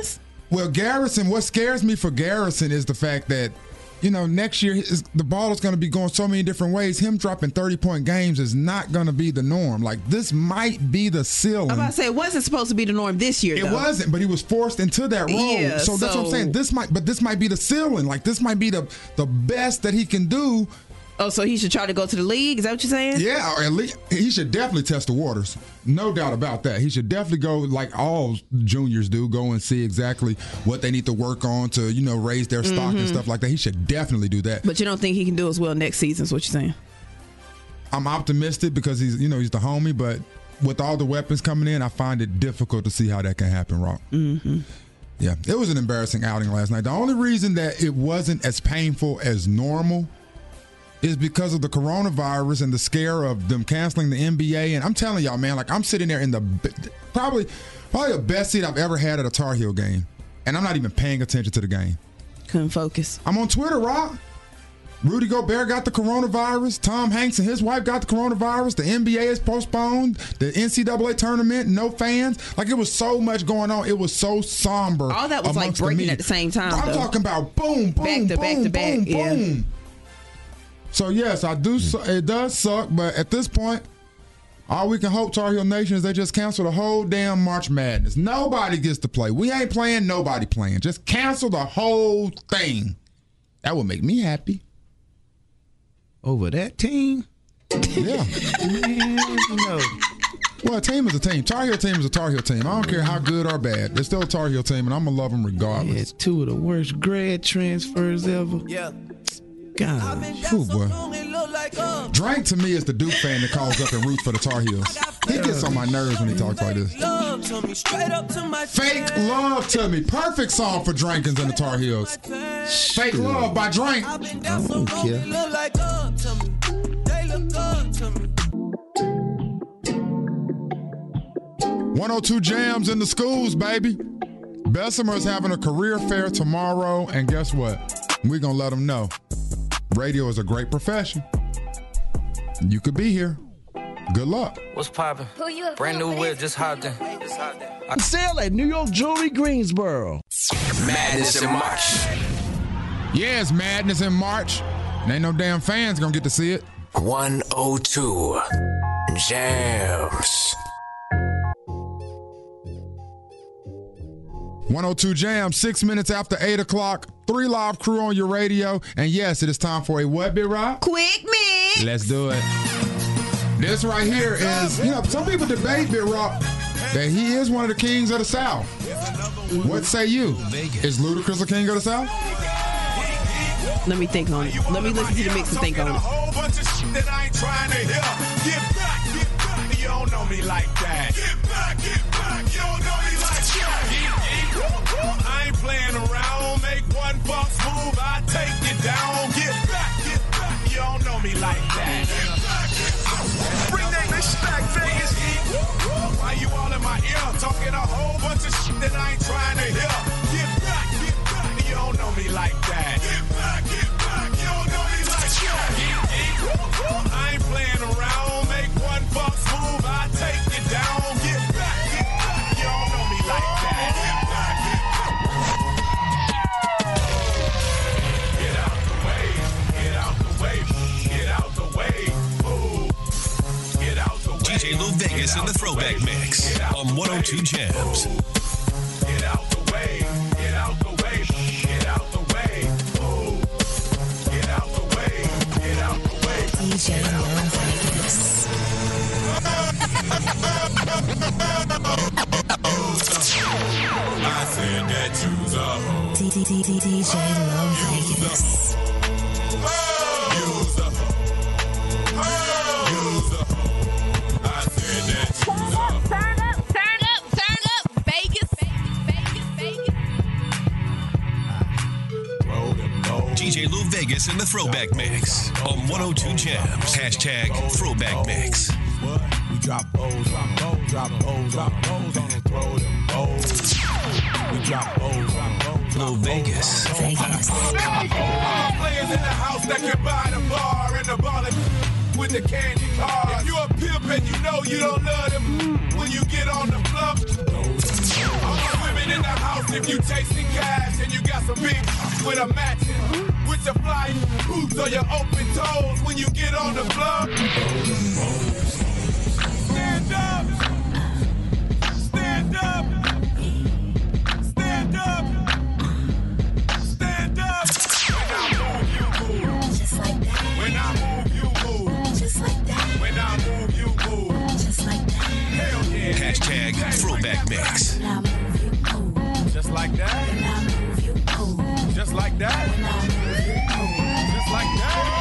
J: Well, Garrison, what scares me for Garrison is the fact that, you know, next year his, the ball is going to be going so many different ways. Him dropping thirty-point games is not going to be the norm. Like, this might be the ceiling.
D: I'm about to say, it wasn't supposed to be the norm this year,
J: It
D: though.
J: wasn't, but he was forced into that role.
D: Yeah,
J: so, that's what I'm
D: so-
J: saying. This might, but this might be the ceiling. Like, this might be the the best that he can do.
D: Oh, so he should try to go to the league? Is that what you're saying?
J: Yeah, or at least he should definitely test the waters. No doubt about that. He should definitely go, like all juniors do, go and see exactly what they need to work on to, you know, raise their stock and
D: Mhm.
J: stuff like that. He should definitely do that.
D: But you don't think he can do as well next season, is what you're saying?
J: I'm optimistic because he's, you know, he's the homie, but with all the weapons coming in, I find it difficult to see how that can happen, Rock.
D: Mm-hmm.
J: Yeah, it was an embarrassing outing last night. The only reason that it wasn't as painful as normal is because of the coronavirus and the scare of them canceling the N B A. And I'm telling y'all, man, like I'm sitting there in the probably probably the best seat I've ever had at a Tar Heel game, and I'm not even paying attention to the game.
D: Couldn't focus.
J: I'm on Twitter, Rob. Rudy Gobert got the coronavirus. Tom Hanks and his wife got the coronavirus. The N B A is postponed. The N C double A tournament, no fans. Like, it was so much going on. It was so somber.
D: All that was like
J: amongst the
D: breaking
J: media.
D: at the same time,
J: I'm
D: though.
J: talking about boom, boom,
D: Back to
J: boom,
D: back to
J: boom,
D: back, yeah.
J: boom. So, yes, I do. Su- it does suck, but at this point, all we can hope, Tar Heel Nation, is they just cancel the whole damn March Madness. Nobody gets to play. We ain't playing, nobody playing. Just cancel the whole thing. That would make me happy.
K: Over that team?
J: Yeah.
K: Man, you know.
J: Well, a team is a team. Tar Heel team is a Tar Heel team. I don't care how good or bad. It's still a Tar Heel team, and I'm going to love them regardless.
K: Yeah, two of the worst grad transfers ever.
O: Yeah.
K: God.
J: Ooh, boy. Drank to me is the Duke fan that calls up and roots for the Tar Heels. He gets on my nerves when he talks like this.
O: Love to me, straight up to my
J: Fake Love to Me. Perfect song for Drankins and the Tar Heels. Fake Love by Drank.
O: I don't care. Look like up to me. They look up to me.
J: one oh two Jams in the schools, baby. Bessemer is having a career fair tomorrow, and guess what? We're going to let them know. Radio is a great profession. You could be here. Good luck.
L: What's poppin'? Brand new whip, just hopped in.
U: Sale at New York Jewelry Greensboro.
E: Madness in March.
J: Yeah, it's Madness in March. And ain't no damn fans going to get to see it.
E: one oh two Jams.
J: one oh two Jam, six minutes after eight o'clock. Three Live Crew on your radio. And yes, it is time for a what, Big Rock?
D: Quick mix.
J: Let's do it. This right here is, you know, some people debate Big Rock that he is one of the kings of the South. What say you? Is Ludacris the king of the South?
D: Let me think on it. Let me listen to the mix and think on it.
H: Whole bunch of shit that I ain't trying to hear. Get back, get back. You don't know me like that. Get back, get back. You don't know me like that. I ain't playing around. Make one box move. I take you down. Get back, get back. You don't know me like that. Bring that bitch back, Vegas. Why you all in my ear talking a whole bunch of shit that I ain't trying to hear? Get back, get back. You don't know me like that. Get back, get back. You don't know me like that. I ain't playing around. Make one box move. I take you down. Get back, get back. You don't know me like that. Get back, get back. Get out the way. Get out the way. Get out the way. Ooh. Get out the way.
E: D J Lou Vegas in the Throwback Mix on one oh two Jams.
H: Get out the way. Get out the way. Get out the way. Ooh. Get out the way. Get out the way.
I: D J Lou Vegas.
H: I said that you's a hoe.
I: D D D D D J Lou Vegas.
H: You's a hoe. You's a hoe. I said that you's a hoe.
V: Turn up, turn up, turn up. Vegas, Vegas, Vegas, Vegas.
E: D J Lou Vegas in the Throwback Mix on one oh two Jams. Hashtag Throwback Mix.
H: We drop O's, drop O's, drop O's, drop O's on the throw them O's. We drop O's, drop O's,
E: Lou Vegas.
I: Vegas.
H: All players in the house that can buy the bar and the ball with the candy cars. If you a pimp and you know you don't love them, when you get on the floor, all the women in the house If you chasing cash and you got some big with a matching, with your flying boots or your open toes when you get on the floor. Stand up. Stand up. Stand up. Stand up. When I move, you move. Just like that. When I move, you move. Just like that. When I move, you move. Just like that. Hell yeah.
E: Hashtag Throwback Mix.
H: When I move, you move. Just like that. When I move, you move. Just like that. When I move, you move. Just like that.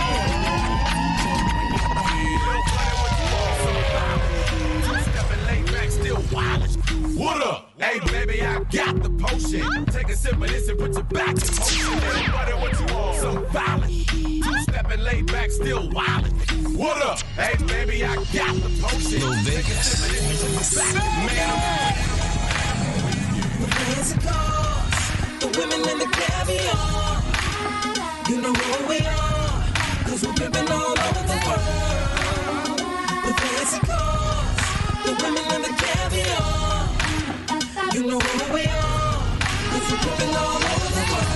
H: What up? Hey, baby, I got the potion. Take a sip of this and put your back in motion. Hey, buddy, what you want? Some violence. Two-stepping, laid back, still wildin'. What up? Hey, baby, I got the potion.
E: Lil Vegas.
H: Take a sip of this and put your back in motion.
I: The fancy cars, the women and the caviar. You know who we are, cause we're pimping all over the world. The fancy cars, the women and the caviar. You know who we are, cause we're pimping all over the world.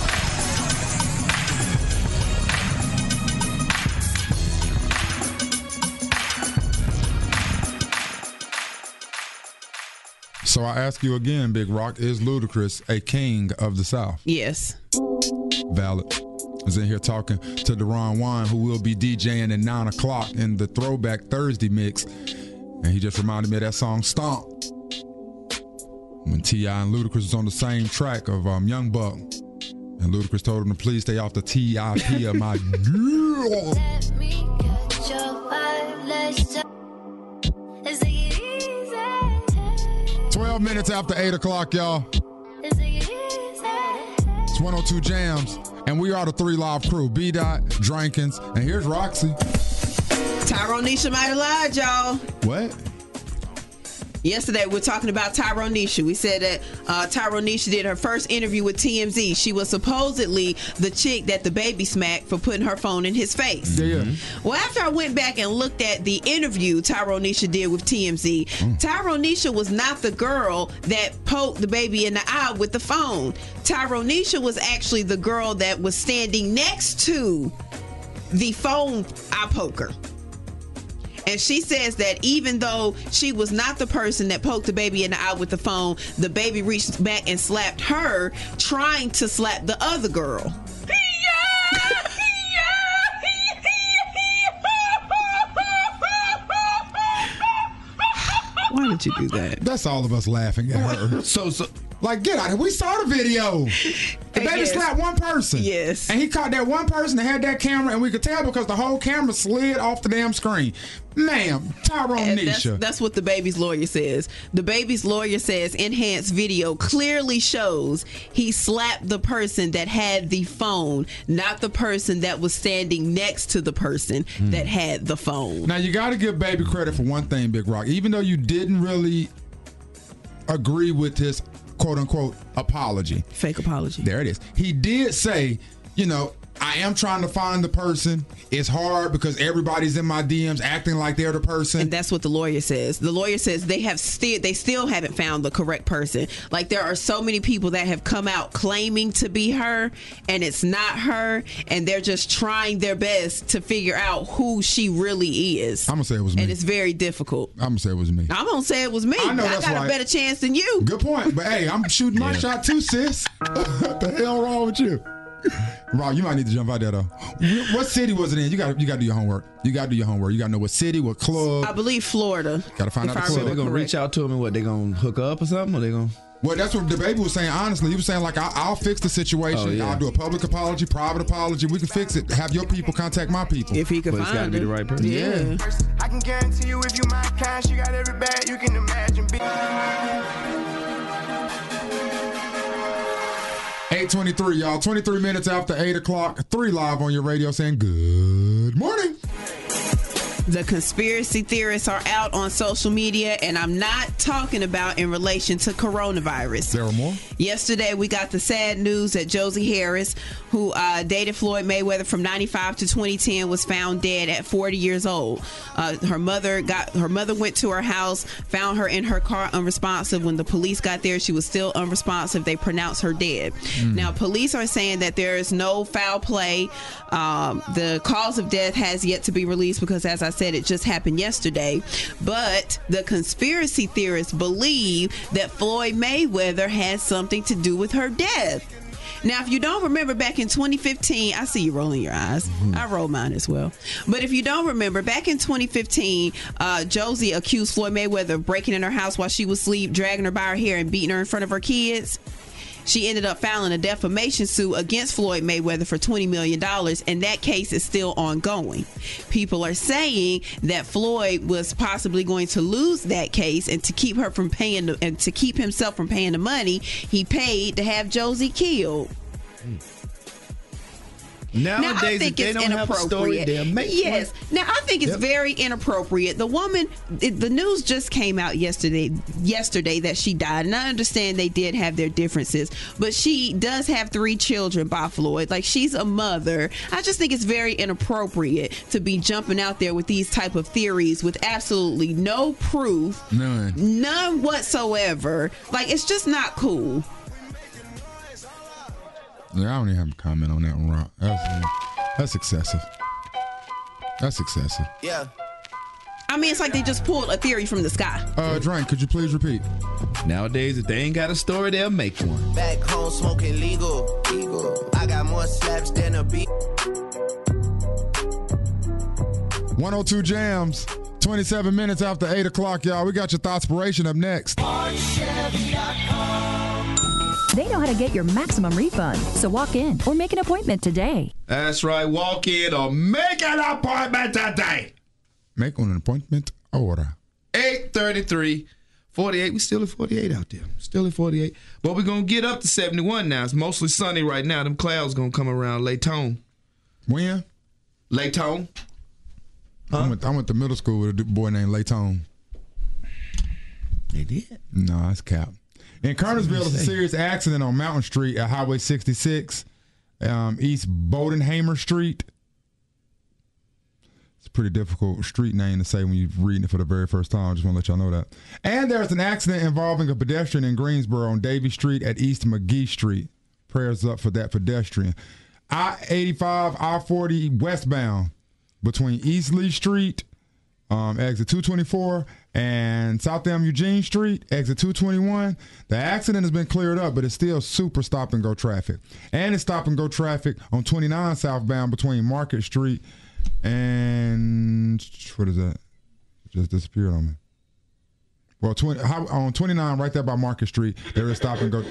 J: So I ask you again, Big Rock, is Ludacris a king of the South?
D: Yes.
J: Valid. I was in here talking to Deron Wine, who will be DJing at nine o'clock in the Throwback Thursday mix. And he just reminded me of that song, Stomp. When T I and Ludacris was on the same track of um, Young Buck. And Ludacris told him to please stay off the T I P of my girl.
N: Let me catch your vibe, let's just, let's take it easy.
J: twelve minutes after eight o'clock, y'all.
N: Let's take it easy.
J: It's one oh two Jams. And we are the Three Live Crew. B-Dot, Drankins, and here's Roxy.
D: Tyrone Nisha might have lied, y'all.
J: What?
D: Yesterday, we were talking about Tyrone Nisha. We said that uh, Tyrone Nisha did her first interview with T M Z. She was supposedly the chick that the baby smacked for putting her phone in his face.
J: Yeah, yeah.
D: Well, after I went back and looked at the interview Tyrone Nisha did with T M Z, mm. Tyrone Nisha was not the girl that poked the baby in the eye with the phone. Tyrone Nisha was actually the girl that was standing next to the phone eye poker. And she says that even though she was not the person that poked the baby in the eye with the phone, the baby reached back and slapped her, trying to slap the other girl. Why did you do that?
J: That's all of us laughing at her.
K: So, so,
J: like, get out of here. We saw the video. The baby
D: Yes.
J: slapped one person.
D: Yes.
J: And he caught that one person that had that camera, and we could tell because the whole camera slid off the damn screen. Ma'am, Tyrone
D: And that's,
J: Nisha.
D: that's what the baby's lawyer says. The baby's lawyer says enhanced video clearly shows he slapped the person that had the phone, not the person that was standing next to the person
J: Hmm.
D: that had the phone.
J: Now, you got to give baby credit for one thing, Big Rock. Even though you didn't really agree with his quote-unquote apology.
D: Fake apology.
J: There it is. He did say, you know, I am trying to find the person. It's hard because everybody's in my D Ms acting like they're the person.
D: And that's what the lawyer says. The lawyer says they have still they still haven't found the correct person. Like, there are so many people that have come out claiming to be her, and it's not her, and they're just trying their best to figure out who she really is.
J: I'm gonna say it was me.
D: And it's very difficult.
J: I'm gonna say it was me.
D: I'm gonna say it was me.
J: I know
D: I
J: that's
D: got
J: right.
D: a better chance than you.
J: Good point. But hey, I'm shooting my
K: Yeah.
J: shot too, sis. What the hell wrong with you? Rob, you might need to jump out there though. What city was it in? You got you got to do your homework. You got to do your homework. You got to know what city, what club.
D: I believe Florida.
J: Got to find
D: if
J: out
D: I
J: the club.
K: so they're gonna
D: correct.
K: reach out to him and what? They gonna hook up or something? Or they gonna?
J: Well, that's what the baby was saying. Honestly, he was saying like, I, I'll fix the situation.
K: Oh, yeah.
J: I'll do a public apology, private apology. We can fix it. Have your people contact my people.
D: If he can
K: But it's gotta
D: find
K: be
D: it.
K: the right person.
D: Yeah.
A: I can guarantee you if you my cash, you got every bag you can imagine. Be-
J: eight twenty-three, y'all. twenty-three minutes after eight o'clock. Three live on your radio saying good morning.
D: The conspiracy theorists are out on social media, and I'm not talking about in relation to coronavirus.
J: There are more?
D: Yesterday, we got the sad news that Josie Harris, who uh, dated Floyd Mayweather from ninety-five to twenty ten, was found dead at forty years old. Uh, her mother got her mother went to her house, found her in her car unresponsive. When the police got there, she was still unresponsive. They pronounced her dead. Mm. Now, police are saying that there is no foul play. Um, the cause of death has yet to be released because, as I said, it just happened yesterday. But the conspiracy theorists believe that Floyd Mayweather has something to do with her death. Now, if you don't remember, back in twenty fifteen, I see you rolling your eyes. Mm-hmm. I roll mine as well. But if you don't remember, back in twenty fifteen, uh, Josie accused Floyd Mayweather of breaking in her house while she was asleep, dragging her by her hair and beating her in front of her kids. She ended up filing a defamation suit against Floyd Mayweather for twenty million dollars, and that case is still ongoing. People are saying that Floyd was possibly going to lose that case, and to keep her from paying the, and to keep himself from paying the money, he paid to have Josie killed.
K: Mm.
D: Nowadays, now, I think
K: they
D: it's
K: don't have a story, they'll make
D: yes. One. Now, I think it's yep. very inappropriate. The woman, it, the news just came out yesterday, yesterday that she died. And I understand they did have their differences, but she does have three children by Floyd. Like, she's a mother. I just think it's very inappropriate to be jumping out there with these type of theories with absolutely no proof.
J: None.
D: None whatsoever. Like, it's just not cool.
J: Yeah, I don't even have a comment on that one, Rob. That's, that's excessive. That's excessive.
D: Yeah. I mean, it's like they just pulled a theory from the sky.
J: Uh, Drink, could you please repeat?
K: Nowadays, if they ain't got a story, they'll make one.
B: Back home smoking legal. legal. I got more slaps than a beat.
J: one oh two Jams, twenty-seven minutes after eight o'clock, y'all. We got your Thoughtspiration up next.
F: They know how to get your maximum refund. So walk in or make an appointment today.
K: That's right. Walk in or make an appointment today.
J: Make an appointment order.
K: eight thirty-three forty-eight. We still at forty-eight out there. Still at forty-eight. But we're going to get up to seventy-one now. It's mostly sunny right now. Them clouds going to come around Layton.
J: When?
K: Layton.
J: Huh? I, went, I went to middle school with a boy named Layton.
K: They did?
J: No, that's cap. In Kernersville, it's a serious accident on Mountain Street at Highway sixty-six, um, East Bodenhamer Street. It's a pretty difficult street name to say when you're reading it for the very first time. I just want to let y'all know that. And there's an accident involving a pedestrian in Greensboro on Davie Street at East McGee Street. Prayers up for that pedestrian. I eighty-five, I forty westbound between East Lee Street, um, exit two twenty-four, and South Elm Eugene Street, exit two twenty-one. The accident has been cleared up, but it's still super stop and go traffic. And it's stop and go traffic on twenty-nine southbound between Market Street and what is that? It just disappeared on me. Well, twenty on twenty-nine right there by Market Street, there is stop and go.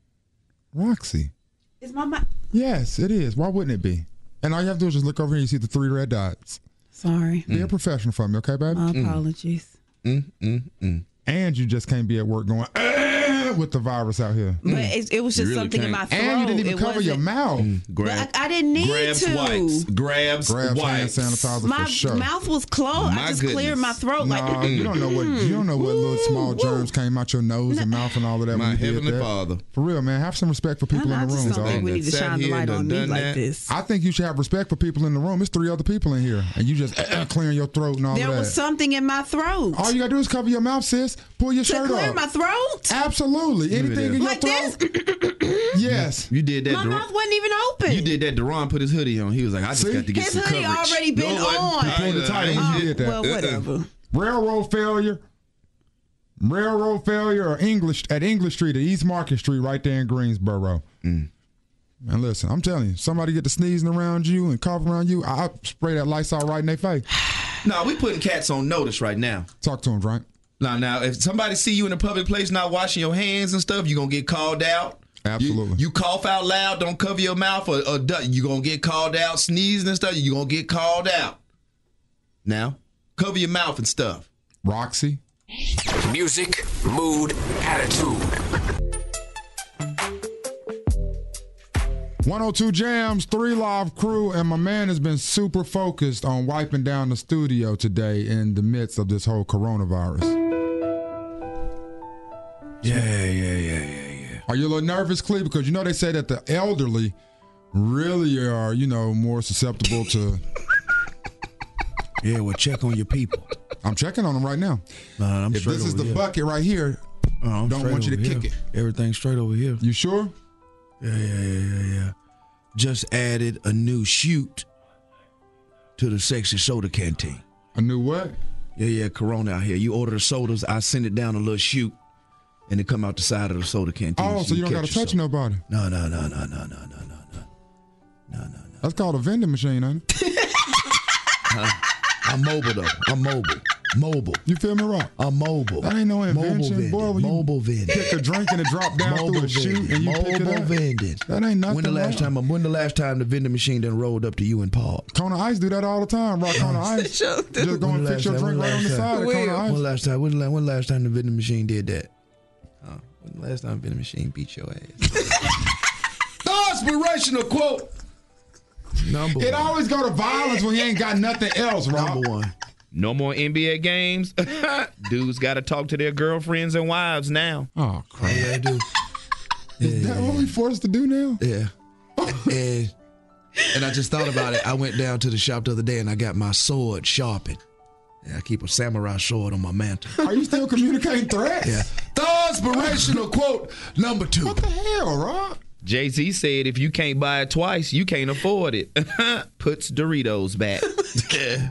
J: Roxy.
D: Is my mic?
J: Yes, it is. Why wouldn't it be? And all you have to do is just look over here and you see the three red dots.
D: Sorry.
J: Be mm. a professional for me, okay, baby?
D: My apologies.
K: Mm, mm, mm.
J: And you just can't be at work going eh, with the virus out here.
D: But it, it was just really something can't. in my throat.
J: And you didn't even
D: it
J: cover your mouth.
K: Mm, grab,
D: I, I didn't need
K: grabs
D: to.
K: Wipes. Grabs,
J: grabs
K: wipes.
J: hand sanitizer
D: my
J: for sure.
D: mouth was closed.
K: My
D: I just
K: goodness.
D: cleared my throat.
J: No,
D: like
J: you don't know what you don't know what little small germs came out your nose and mouth and all of that.
K: My
J: when you
K: heavenly
J: did that.
K: Father.
J: For real, man. Have some respect for people
D: I,
J: in the
D: I
J: room.
D: just don't
J: dog.
D: think we need to shine the light on me like
K: that.
D: this.
J: I think you should have respect for people in the room. There's three other people in here, and you just uh, clearing your throat and all
D: there
J: of that.
D: There was something in my throat.
J: All you gotta do is cover your mouth, sis. Pull your
D: to
J: shirt
D: clear
J: up.
D: my throat?
J: Absolutely. Anything in
D: like
J: your throat? Yes.
K: You did that.
D: My mouth wasn't even open.
K: You did that. Deron put his hoodie on. He was like, I just
J: See?
K: got to get
D: his
K: some
D: hoodie
K: coverage.
D: already been
K: no,
D: on.
J: He pulled the title when
D: oh,
J: you did that.
D: Well, whatever.
J: Railroad failure. Railroad failure or English at English Street at East Market Street right there in Greensboro.
K: Mm.
J: And listen, I'm telling you, somebody get to sneezing around you and coughing around you, I spray that Lysol right in their face.
K: No, we putting cats on notice right now.
J: Talk to them, right?
K: Now, now, if somebody see you in a public place not washing your hands and stuff, you're going to get called out.
J: Absolutely.
K: You, you cough out loud, don't cover your mouth, or, or you're going to get called out. Sneezing and stuff, you're going to get called out. Now, cover your mouth and stuff.
J: Roxy.
E: Music, mood, attitude.
J: one oh two Jams, three Live Crew, and my man has been super focused on wiping down the studio today in the midst of this whole coronavirus.
U: Yeah, yeah, yeah, yeah, yeah.
J: Are you a little nervous, Cleve? Because you know they say that the elderly really are, you know, more susceptible to...
U: Yeah, well, check on your people.
J: I'm checking on them right now.
U: Nah, I'm
J: if
U: straight
J: this is
U: over
J: the
U: here.
J: bucket right here,
U: Oh, I'm
J: don't
U: straight
J: want you to
U: over
J: kick
U: here.
J: it.
U: Everything's straight over here.
J: You sure?
U: Yeah, yeah, yeah, yeah, yeah. Just added a new shoot to the Sexy Soda Canteen.
J: A new what?
U: Yeah, yeah, Corona out here. You order the sodas, I send it down a little chute, and it come out the side of the soda canteen.
J: Oh, so you don't got to touch nobody?
U: No, no, no, no, no, no, no, no, no.
J: That's called a vending machine, ain't it?
U: Huh? I'm mobile, though. I'm mobile. Mobile.
J: You feel me, Rock?
U: I'm mobile.
J: That ain't no invention,
U: Mobile vending.
J: boy. When you
U: Mobile vending.
J: pick a drink and it drop down
U: Mobile
J: through a chute
U: vending.
J: and you
U: Mobile
J: pick it up.
U: vending.
J: That ain't nothing
U: When the last
J: wrong.
U: time? When the last time the vending machine done rolled up to you and Paul?
J: Kona Ice do that all the time. Rock Kona Ice. Just go and
U: When the
J: fix your
U: last time-
J: drink
U: when
J: right on the
U: last
J: side
U: time-
J: of Kona Ice.
U: When last time? When the la- when the last time the vending machine did that? Oh, when the last time the vending machine beat your ass? The inspirational quote. Number
J: It
U: one.
J: always go to violence when you ain't got nothing else, Rock.
U: Number one.
M: No more N B A games. Dudes got to talk to their girlfriends and wives now.
J: Oh, crap.
U: Yeah, I do.
J: Is that what we forced to do now?
U: Yeah. and, and I just thought about it. I went down to the shop the other day and I got my sword sharpened. Yeah, I keep a samurai sword on my mantle.
J: Are you still communicating threats?
U: Yeah. The inspirational quote number two.
J: What the hell, Rock?
M: Jay-Z said if you can't buy it twice, you can't afford it. Puts Doritos back.
U: yeah.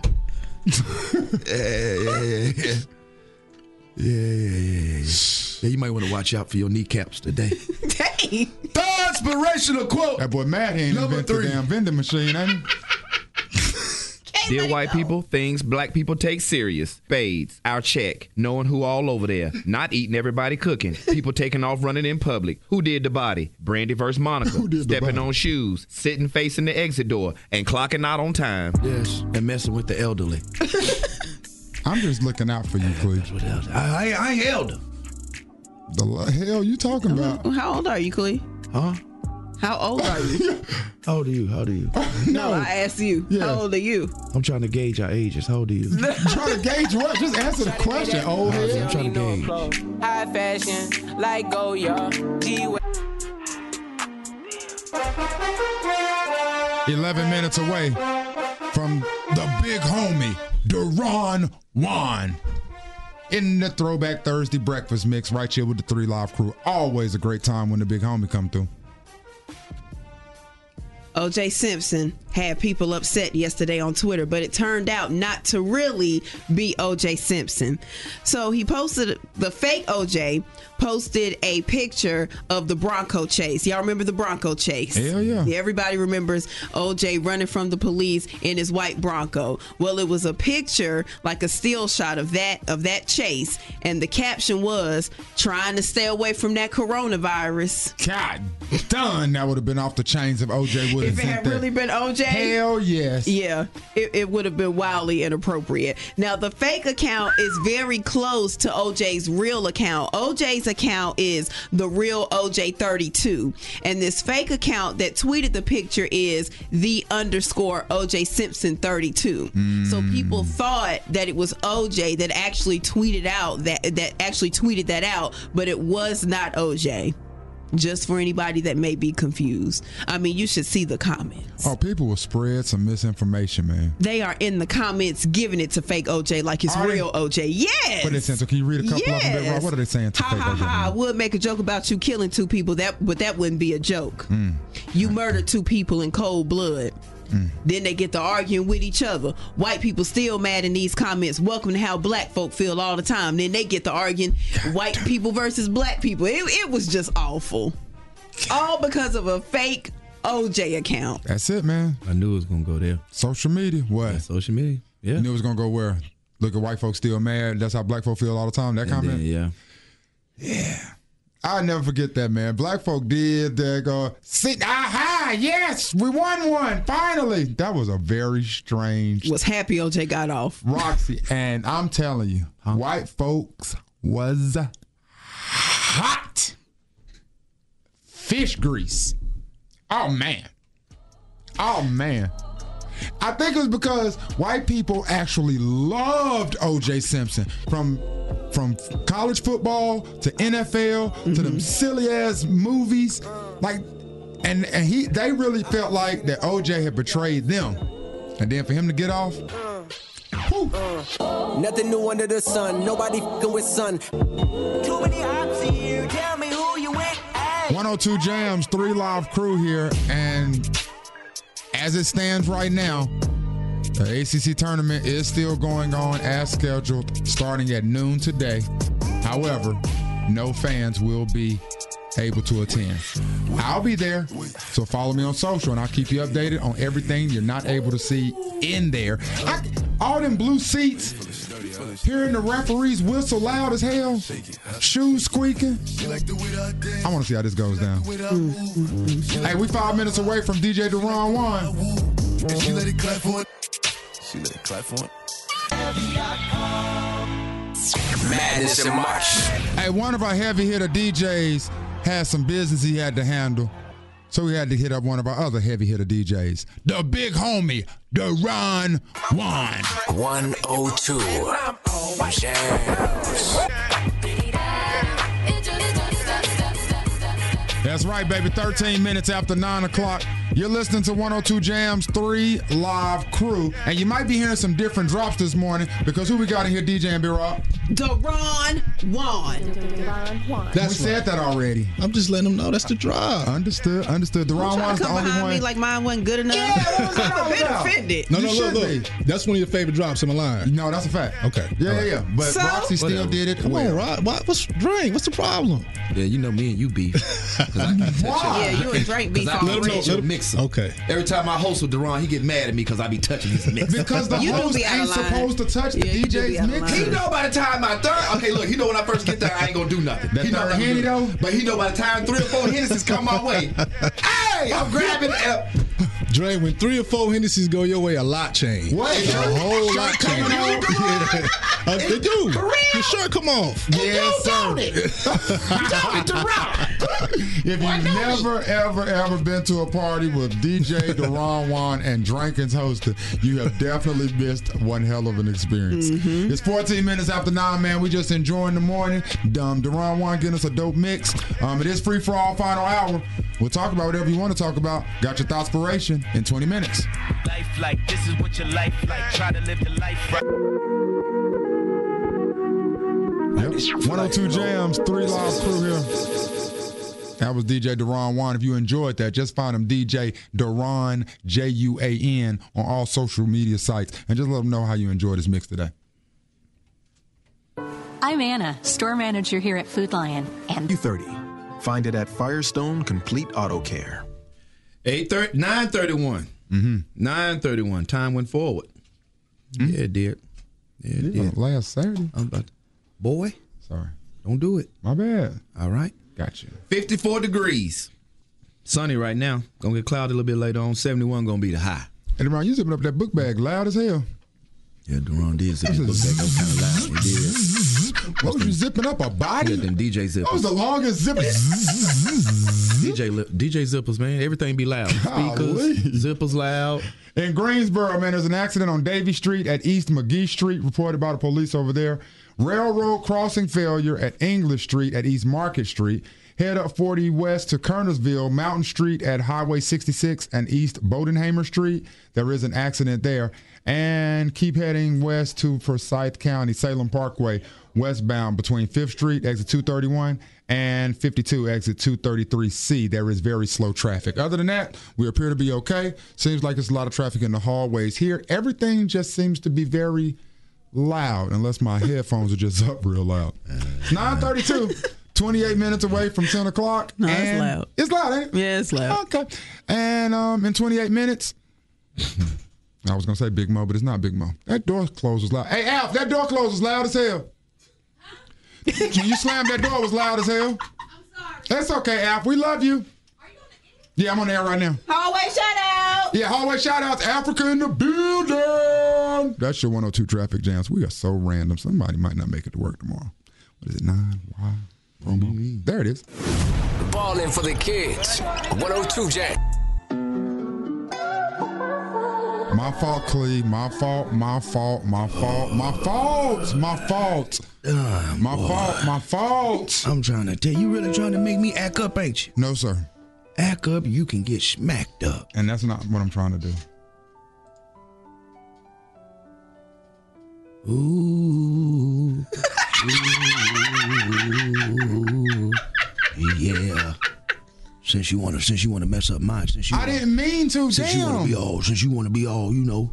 U: yeah, yeah, yeah, yeah. Yeah, yeah, yeah, yeah. Yeah, you might want to watch out for your kneecaps today.
D: Dang.
U: The inspirational quote.
J: That boy Matt ain't
U: Number
J: invented the
U: three.
J: damn vending machine, ain't he?
M: Dear white people, things black people take serious. Spades, our check, knowing who all over there, not eating everybody cooking, people taking off running in public. Who did the body? Brandy versus Monica.
J: Who did the
M: Stepping
J: body?
M: on shoes, sitting facing the exit door, and clocking out on time.
U: Yes, and messing with the elderly.
J: I'm just looking out for you, Cleve.
U: What else? I, I, I ain't elder.
J: The l- hell you talking about?
D: How old are you, Clee?
U: Huh?
D: How old are you?
U: How old are you? How old are you?
D: No, I asked you.
J: Yeah.
D: How old are you?
U: I'm trying to gauge our ages. How old are you?
J: Trying to gauge what? Just answer the question, old
U: I'm
J: head.
U: trying to gauge.
G: High fashion, like Goya, G.
J: eleven minutes away from the big homie, Deron Juan. In the Throwback Thursday breakfast mix right here with the Three Live Crew. Always a great time when the big homie come through.
D: O J Simpson had people upset yesterday on Twitter, but it turned out not to really be O J Simpson. So he posted, the fake O J posted a picture of the Bronco chase. Y'all remember the Bronco chase?
J: Hell yeah.
D: Everybody remembers O J running from the police in his white Bronco. Well, it was a picture, like a still shot of that of that chase, and the caption was, trying to stay away from that coronavirus.
J: God done, that would have been off the chains if O J would have
D: If it
J: sent
D: had
J: that.
D: really been O J,
J: Hell yes.
D: yeah, it, it would have been wildly inappropriate. Now, the fake account is very close to O J's real account. O J's account is the real O J thirty-two, and this fake account that tweeted the picture is the underscore O J Simpson thirty-two. So people thought that it was O J that actually tweeted out that that actually tweeted that out, but it was not O J. Just for anybody that may be confused. I mean, you should see the comments.
J: Oh, people will spread some misinformation, man.
D: They are in the comments giving it to fake O J like it's
J: Are they?
D: real O J. Yes.
J: Put this in. So can you read a couple
D: yes.
J: of them? What are they saying to
D: ha,
J: fake
D: ha,
J: O J?
D: ha. I would make a joke about you killing two people, that, but that wouldn't be a joke.
J: Mm.
D: You murdered two people in cold blood.
J: Mm.
D: Then they get to arguing with each other. White people still mad in these comments. Welcome to how black folk feel all the time. Then they get to arguing white people versus black people. It, it was just awful. All because of a fake O J account.
J: That's it, man.
U: I knew it was going to go there.
J: Social media. What?
U: Yeah, social media. Yeah.
J: You knew it was going to go where? Look at white folks still mad. That's how black folk feel all the time. That
U: And
J: comment?
U: then, yeah.
J: Yeah. I'll never forget that, man. Black folk did that go, sit, aha, yes, we won one, finally. That was a very strange.
D: Was happy O J got off.
J: Roxy, and I'm telling you, huh? White folks was hot. Fish grease. Oh, man. Oh, man. I think it was because white people actually loved O J Simpson. From from college football to N F L mm-hmm. to them silly-ass movies. Like, and, and he they really felt like that O J had betrayed them. And then for him to get off,
O: Uh, nothing new under the sun. Nobody fucking with sun. Too many ops here. Tell me who you with.
J: one oh two Jams, three live crew here, and as it stands right now, the A C C tournament is still going on as scheduled, starting at noon today. However, no fans will be able to attend. I'll be there, so follow me on social, and I'll keep you updated on everything you're not able to see in there. I, all them blue seats, hearing the referees whistle loud as hell, shoes squeaking. I want to see how this goes down. Mm-hmm. Hey, we five minutes away from D J Deron Juan.
H: She let it clap for it. She let it clap for it.
B: Madness in March.
J: Hey, one of our heavy hitter D Js had some business he had to handle, so we had to hit up one of our other heavy hitter D Js, the big homie, Deron Juan.
B: one oh two Jams.
J: That's right, baby. thirteen minutes after nine o'clock. You're listening to one oh two Jams three live crew. And you might be hearing some different drops this morning because who we got in here DJing, B-Rock?
D: Deron Juan.
J: That's we said that already.
U: I'm just letting them know that's the drop.
J: Understood, understood. Deron Juan's the only one.
D: Me like mine wasn't good enough.
J: Yeah,
D: I'm a bit offended.
U: No, no,
J: You
U: look,
J: should
U: look. That's one of your favorite drops in the line.
J: No, that's a fact.
U: Okay.
J: Yeah,
U: All
J: yeah,
U: right.
J: yeah. But
D: So?
J: Roxy still
U: Whatever.
J: did it.
U: Come
J: well.
U: on, Rod. What, what's drink? What's the problem?
K: Yeah, you know me and you beef. 'Cause I can't touch
J: Why?
K: it.
D: Yeah, you and Drake beef
K: Because I
U: Let him know,
K: touch
U: let
K: your
U: him-
K: mixer.
U: Okay.
K: Every time I host with Deron, he get mad at me because I be touching his mixer.
J: Because the
D: You do
J: host
D: be out
J: ain't
D: of line.
J: supposed to touch the
D: Yeah, you do be
J: D J's
D: out of
J: mix.
D: line.
K: He know by the time I third. Okay, look, he know when I first get there, I ain't gonna do nothing.
J: That
K: he know
J: third
K: what I'm
J: Henny,
K: doing.
J: though?
K: But he know by the time three or four Hennessy's come my way. Hey, I'm grabbing. Uh,
U: Dre, when three or four Hennessy's go your way, a lot change.
J: What?
U: A whole lot
J: Shirt coming
U: change.
J: off?
U: Yeah. Uh, they do.
K: For real?
U: Your shirt come off.
J: Yes, sir.
K: Don't it. Don't it, Deron.
J: If you've never, ever, ever been to a party with D J Deron Juan and Drankins hosted, you have definitely missed one hell of an experience.
D: Mm-hmm.
J: It's fourteen minutes after nine, man. We just enjoying the morning. Um, Deron Juan getting us a dope mix. Um, it is free for all final hour. We'll talk about whatever you want to talk about. Got your thoughts-piration in twenty minutes.
L: Life like this is what your life like. Try to live the life right.
J: Yep. one oh two Jams, three live crew here. That was D J Deron Juan. If you enjoyed that, just find him D J Deron, J U A N, on all social media sites. And just let them know how you enjoyed this mix today.
C: I'm Anna, store manager here at Food Lion. And
P: U thirty. Find it at Firestone Complete Auto Care.
K: eight thirty, nine thirty-one.
J: Mm-hmm.
K: nine thirty-one. Time went forward. Mm-hmm. Yeah, it did. Yeah, it
J: Yeah,
K: did.
J: last Saturday.
K: I'm about to, boy,
J: Sorry.
K: don't do it.
J: My bad.
K: All right.
J: Got you.
K: fifty-four degrees. Sunny right now. Gonna get cloudy a little bit later on. seventy-one gonna be the high.
J: And Deron, you zipping up that book bag loud as hell.
K: Yeah, Deron did zip his book back. That was kind of loud. He did.
J: What was you zipping up, a body?
K: Yeah, them D J
J: That was
K: zippers.
J: the longest zipper.
K: D J li- D J zippers, man. Everything be loud.
J: Golly.
K: Speakers, zippers loud.
J: In Greensboro, man, there's an accident on Davie Street at East McGee Street, reported by the police over there. Railroad crossing failure at English Street at East Market Street. Head up forty west to Kernersville, Mountain Street at Highway sixty-six and East Bodenhamer Street. There is an accident there. And keep heading west to Forsyth County, Salem Parkway, westbound between fifth Street, exit two thirty-one, and fifty-two, exit two thirty-three C. There is very slow traffic. Other than that, we appear to be okay. Seems like there's a lot of traffic in the hallways here. Everything just seems to be very loud, unless my headphones are just up real loud. nine thirty-two, twenty-eight minutes away from ten o'clock.
D: No, it's
J: and
D: loud.
J: It's loud, ain't it?
D: Yeah, it's loud.
J: Okay. And um, in twenty-eight minutes, I was going to say Big Mo, but it's not Big Mo. That door closes loud. Hey, Alf, that door closes loud as hell. When you slammed that door, it was loud as hell. I'm sorry. That's okay, Alf. We love you. Are you on the air? Yeah, I'm on the air right now.
D: Hallway shout out.
J: Yeah, hallway shout outs. Africa in the building. That's your one oh two Traffic Jams. We are so random. Somebody might not make it to work tomorrow. What is it, nine? Why? Promo? There it is.
B: Ballin' for the kids. one oh two Jams.
J: My fault, Clee. My fault. My fault. My fault. My fault. My fault.
U: Uh,
J: my
U: boy.
J: fault. My fault.
U: I'm trying to tell you, really trying to make me act up, ain't you?
J: No, sir.
U: Act up, you can get smacked up.
J: And that's not what I'm trying to do.
U: Ooh. Ooh. Yeah. Since you wanna, since you wanna mess up mine, since you
J: I
U: wanna,
J: didn't mean to.
U: Since
J: Damn.
U: you wanna be all, since you wanna be all, you know.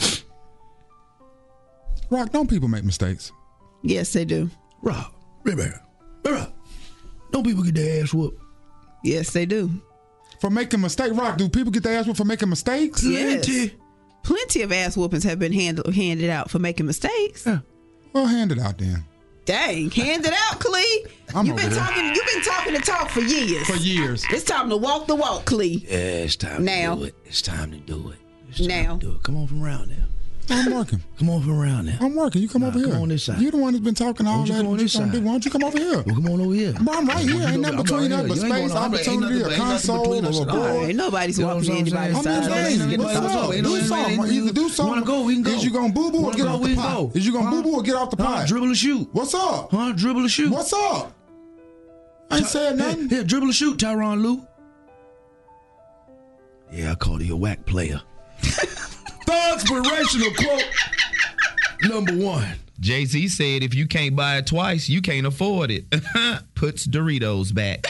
J: Rock, don't people make mistakes?
D: Yes, they do.
U: Rock, remember, remember, don't people get their ass whooped?
D: Yes, they do.
J: For making mistakes, Rock, do people get their ass whooped for making mistakes?
D: Yes. Plenty of ass whoopings have been hand- handed out for making mistakes.
U: Yeah.
J: Well, hand it out then.
D: Dang, hand it out, Clee.
J: I'm
D: You've
J: over
D: been
J: there.
D: talking. You've been talking the talk for years.
J: For years.
D: It's time to walk the walk, Clee.
U: Yeah, it's time
D: now.
U: to do it. It's time to do it. It's time
D: now.
U: to do it. Come on from around there.
J: I'm working.
U: Come on from around there.
J: I'm working. You come
U: Nah,
J: over here.
U: come on this side.
J: You're the one that's been talking all
U: Why don't you
J: that.
U: come on
J: What you
U: this
J: gonna
U: side?
J: do? Why don't you come over here?
U: Well, come on over here.
J: Bro, I'm right here. Ain't nothing
U: I'm
J: between
U: right
J: us
U: here.
J: but
U: You ain't
J: space,
U: going- I'm right. Ain't
J: opportunity,
U: nothing-
J: a
U: ain't nothing
J: console,
U: between us
J: or a
U: and all.
J: board.
D: Ain't nobody's
U: You know
D: walking
U: what I'm saying?
D: anybody's
J: I'm
D: side.
J: just saying, what's up? Do something. Either do something.
U: Wanna go? We can go.
J: Is you gonna boo boo or
U: Wanna
J: get
U: go?
J: off
U: We
J: the
U: can
J: pot?
U: go.
J: Is you gonna
U: Huh?
J: boo boo or get off the
U: Huh?
J: pot?
U: Dribble or shoot.
J: What's up?
U: Huh? Dribble or shoot.
J: What's up? I ain't said nothing.
U: Here, dribble or shoot, Tyronn Lue. Yeah, I called you a whack player. The inspirational quote number one.
M: Jay-Z said if you can't buy it twice, you can't afford it. Puts Doritos back.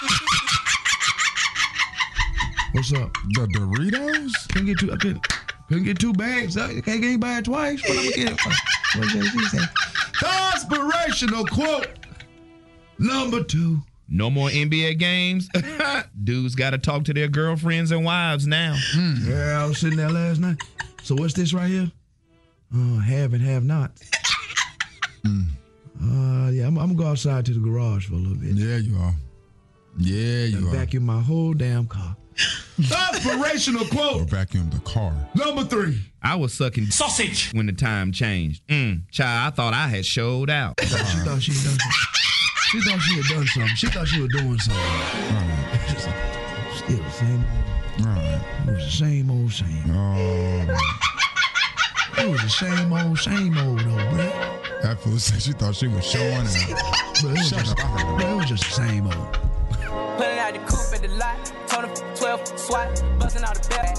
U: What's up?
J: The Doritos?
U: Couldn't get two. I couldn't, couldn't get two bags. I can't, can't buy it twice. What I'm gonna get? What Jay-Z say? The inspirational quote number two.
M: No more N B A games. Dudes got to talk to their girlfriends and wives now.
U: Mm. Yeah, I was sitting there last night. So what's this right here? Uh, have and have not.
J: Mm.
U: Uh, yeah, I'm, I'm gonna go outside to the garage for a little bit.
J: Yeah, you are. Yeah, you
U: and
J: are.
U: vacuum my whole damn car. Inspirational quote.
J: Or vacuum the car.
U: Number three.
M: I was sucking sausage when the time changed. Mm, child, I thought I had showed out.
U: She thought she had done something. She thought she had done something. She thought she was doing something.
J: Right.
U: Still the same old.
J: Right.
U: It was the same old same.
J: Oh.
U: It was the same old same old though, bruh.
J: That fool said she thought she was showing out.
U: Bruh, it was just, bruh, it was just the same old.
G: Pulling out the coupe at the lot. Told him twelve swat. Busting out the back.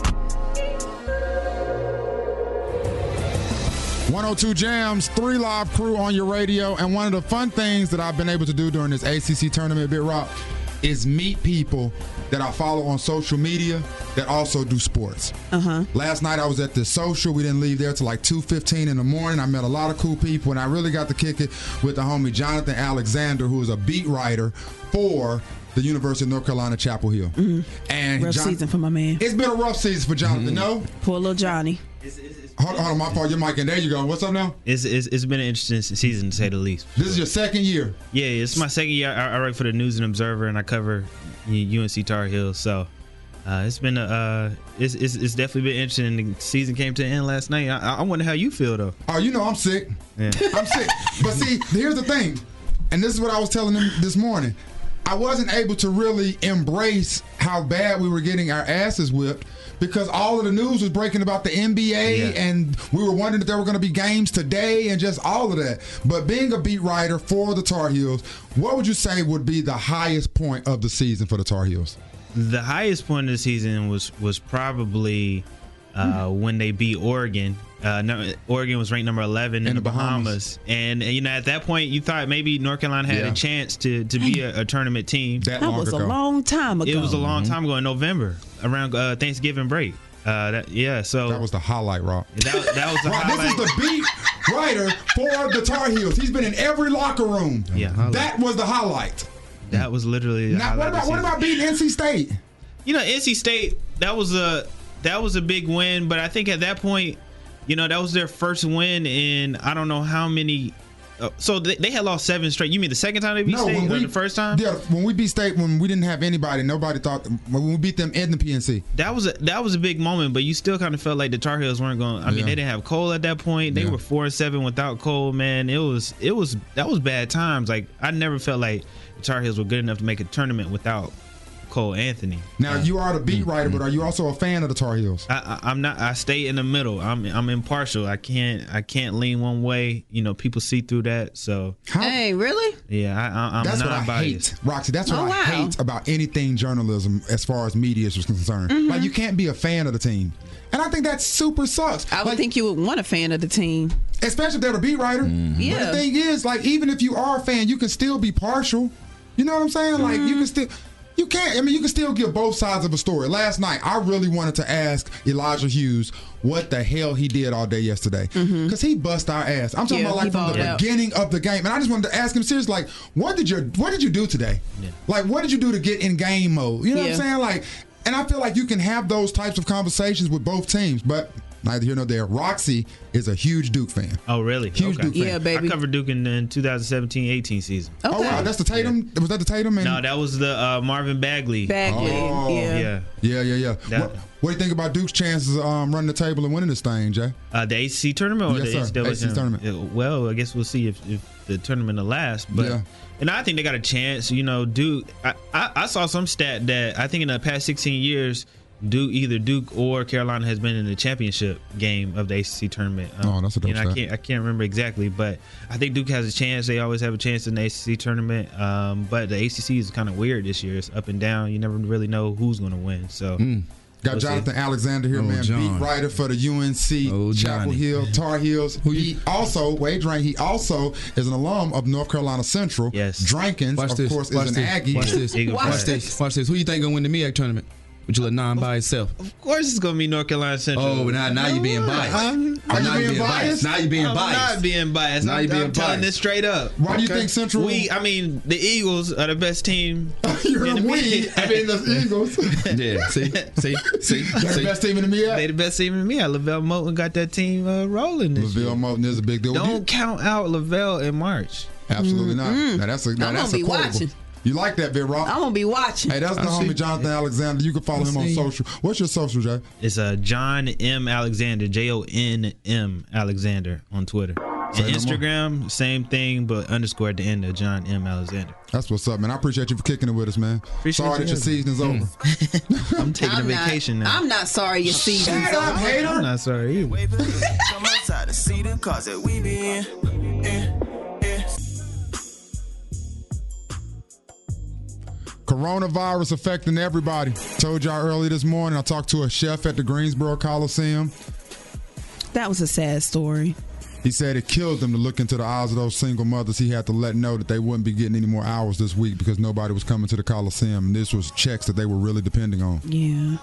J: one oh two Jams, three live crew on your radio. And one of the fun things that I've been able to do during this A C C tournament, Big Rock, is meet people that I follow on social media that also do sports.
D: Uh-huh.
J: Last night I was at the social. We didn't leave there till like two fifteen in the morning. I met a lot of cool people, and I really got to kick it with the homie Jonathan Alexander, who is a beat writer for the University of North Carolina, Chapel Hill.
D: Mm-hmm.
J: And
D: rough
J: John-
D: season for my man.
J: It's been a rough season for Jonathan, no?
D: Poor little Johnny.
J: Hold, hold on, my fault. Your mic, and there you go. What's up now?
Q: It's, it's it's been an interesting season to say the least.
J: This is your second year.
Q: Yeah, it's my second year. I, I write for the News and Observer, and I cover U N C Tar Heels. So uh, it's been a uh, it's, it's it's definitely been interesting. The season came to an end last night. I, I wonder how you feel though.
J: Oh, you know I'm sick.
Q: Yeah.
J: I'm sick. But see, here's the thing, and this is what I was telling them this morning. I wasn't able to really embrace how bad we were getting our asses whipped because all of the news was breaking about the N B A,
Q: Yeah.
J: and we were wondering if there were going to be games today and just all of that. But being a beat writer for the Tar Heels, what would you say would be the highest point of the season for the Tar Heels?
Q: The highest point of the season was was probably uh, when they beat Oregon. Uh, no, Oregon was ranked number eleven in,
J: In
Q: the
J: the Bahamas.
Q: Bahamas. And, and you know at that point you thought maybe North Carolina had
J: Yeah.
Q: a chance to to be a, a tournament team.
J: That,
D: That
J: long
D: was
J: ago.
D: a long time ago.
Q: It was a long time ago in November around uh, Thanksgiving break. Uh, that, yeah, so
J: That was the highlight, Rock.
Q: that, that was the
J: Rock,
Q: highlight.
J: this is the beat writer for the Tar Heels. He's been in every locker room.
Q: Yeah.
J: That was the highlight.
Q: That was literally. The
J: Now, what
Q: highlight of
J: about
Q: the
J: what
Q: season.
J: about beating N C State?
Q: You know, N C State, that was a that was a big win, but I think at that point, you know, that was their first win in I don't know how many. Uh, so they, they had lost seven straight. You mean the second time they beat State, or the first time?
J: Yeah, when we beat State, when we didn't have anybody, nobody thought when we beat them in the P N C.
Q: That was a that was a big moment, but you still kind of felt like the Tar Heels weren't going. I mean,
J: Yeah.
Q: they didn't have Cole at that point. They
J: Yeah.
Q: were four and seven without Cole. Man, it was it was that was bad times. Like I never felt like the Tar Heels were good enough to make a tournament without Cole Anthony.
J: Now you are the beat writer, but are you also a fan of the Tar Heels?
Q: I, I, I'm not. I stay in the middle. I'm I'm impartial. I can't I can't lean one way. You know, people see through that. So
D: hey, really?
Q: Yeah, I, I, I'm
J: that's
Q: not
J: what I
Q: biased.
J: hate, Roxy. That's what
D: Oh,
J: I
D: wow.
J: hate about anything journalism as far as media is concerned.
D: Mhm.
J: Like you can't be a fan of the team, and I think that super sucks.
D: I would
J: like,
D: think you would want a fan of the team.
J: especially if they're the beat writer.
D: Yeah.
J: But the thing is, like, even if you are a fan, you can still be partial. You know what I'm saying? Like, you can still. You can't. I mean, you can still give both sides of a story. Last night, I really wanted to ask Elijah Hughes what the hell he did all day yesterday, because he bust our ass. I'm talking
D: Yeah,
J: about
D: he
J: like from the
D: balled out.
J: beginning of the game, and I just wanted to ask him seriously, like, what did you what did you do today? Like, what did you do to get in game mode? You know what
D: Yeah.
J: I'm saying? Like, and I feel like you can have those types of conversations with both teams, but neither here nor there. Roxy is a huge Duke fan.
Q: Oh, really?
J: Huge
Q: Okay.
J: Duke fan.
D: Yeah, baby.
Q: I covered Duke in the twenty seventeen eighteen season.
D: Okay.
J: Oh wow, that's the Tatum. Was that the Tatum? And
Q: No, that was the uh, Marvin Bagley.
D: Bagley.
J: Oh.
D: Yeah.
Q: Yeah.
J: Yeah, yeah, yeah.
Q: That-
J: What, what do you think about Duke's chances of um, running the table and winning this thing, Jay?
Q: Uh, the A C C tournament or
J: Yes,
Q: the
J: sir.
Q: N C double A
J: A C C tournament.
Q: Uh, Well, I guess we'll see if, if the tournament will last. But
J: Yeah.
Q: and I think they got a chance. You know, Duke. I, I, I saw some stat that I think in the past sixteen years, Duke either Duke or Carolina has been in the championship game of the A C C tournament. Um,
J: Oh, that's a dope
Q: you know, I
J: stat.
Q: can't I can't remember exactly, but I think Duke has a chance. They always have a chance in the A C C tournament. Um, but the A C C is kind of weird this year. It's up and down. You never really know who's going to win. So.
J: Got
Q: We'll see.
J: Jonathan Alexander here,
U: Oh,
J: man,
U: John.
J: beat writer for the U N C
U: Oh,
J: Chapel
U: Johnny.
J: Hill Tar Heels. He also, wait, Drink, he also is an alum of North Carolina Central.
Q: Yes.
J: Drankins,
U: Watch
J: of
U: this.
J: course,
U: Watch
J: is an
U: this.
J: Aggie.
U: Watch this.
Q: Eagle
U: Watch
Q: Flag.
U: this. Watch this. Who you think gonna win the M E A C tournament? With your little nine by itself.
Q: Of course, it's going to be North Carolina Central.
U: Oh, but now, now you're being biased.
Q: I'm,
U: Now
J: Are you
U: you're
J: being
U: being
J: biased?
U: Now you're being
Q: I'm
U: biased.
Q: not being biased.
U: Now
Q: I'm,
U: you're being
Q: I'm telling
U: biased.
Q: this straight up.
J: Why do you
U: Okay.
J: think Central?
Q: We, I mean, the Eagles are the best team.
J: You're
Q: in
J: a
Q: the
J: we.
Q: league.
J: I mean, the Eagles.
U: Yeah. See, see, see,
J: They're the
U: see.
J: best team in the M E A
Q: They
J: C.
Q: the best team in me. Lavelle Moulton got that team uh, rolling this
J: Lavelle
Q: year.
J: Moulton is a big deal.
Q: Don't count out Lavelle in March.
J: Absolutely not. Now that's a now
D: I'm
J: that's
D: gonna
J: a
D: be
J: quotable.
D: watching.
J: You like that, Big Rock?
D: I'm gonna be watching.
J: Hey, that's the
U: I
J: homie
U: see.
J: Jonathan Alexander. You can follow
U: I
J: him on
U: see.
J: social. What's your social, Jay?
Q: It's uh, John M. Alexander, J O N M Alexander on Twitter.
J: Say
Q: And
J: no more.
Q: Instagram, same thing, but underscore at the end of John M. Alexander.
J: That's what's up, man. I appreciate you for kicking it with us, man.
Q: Appreciate
J: Sorry
Q: you
J: that your
Q: having
J: season's over.
Q: I'm taking
D: I'm
Q: a vacation
D: not,
Q: now.
D: I'm not sorry your season's
J: Shut up,
D: over.
J: hater.
Q: I'm not sorry either.
L: Come outside to see the cars that we be in. in, in.
J: Coronavirus affecting everybody. Told y'all early this morning, I talked to a chef at the Greensboro Coliseum.
D: That was a sad story.
J: He said it killed him to look into the eyes of those single mothers. He had to let know that they wouldn't be getting any more hours this week because nobody was coming to the Coliseum. And this was checks that they were really depending on.
D: Yeah.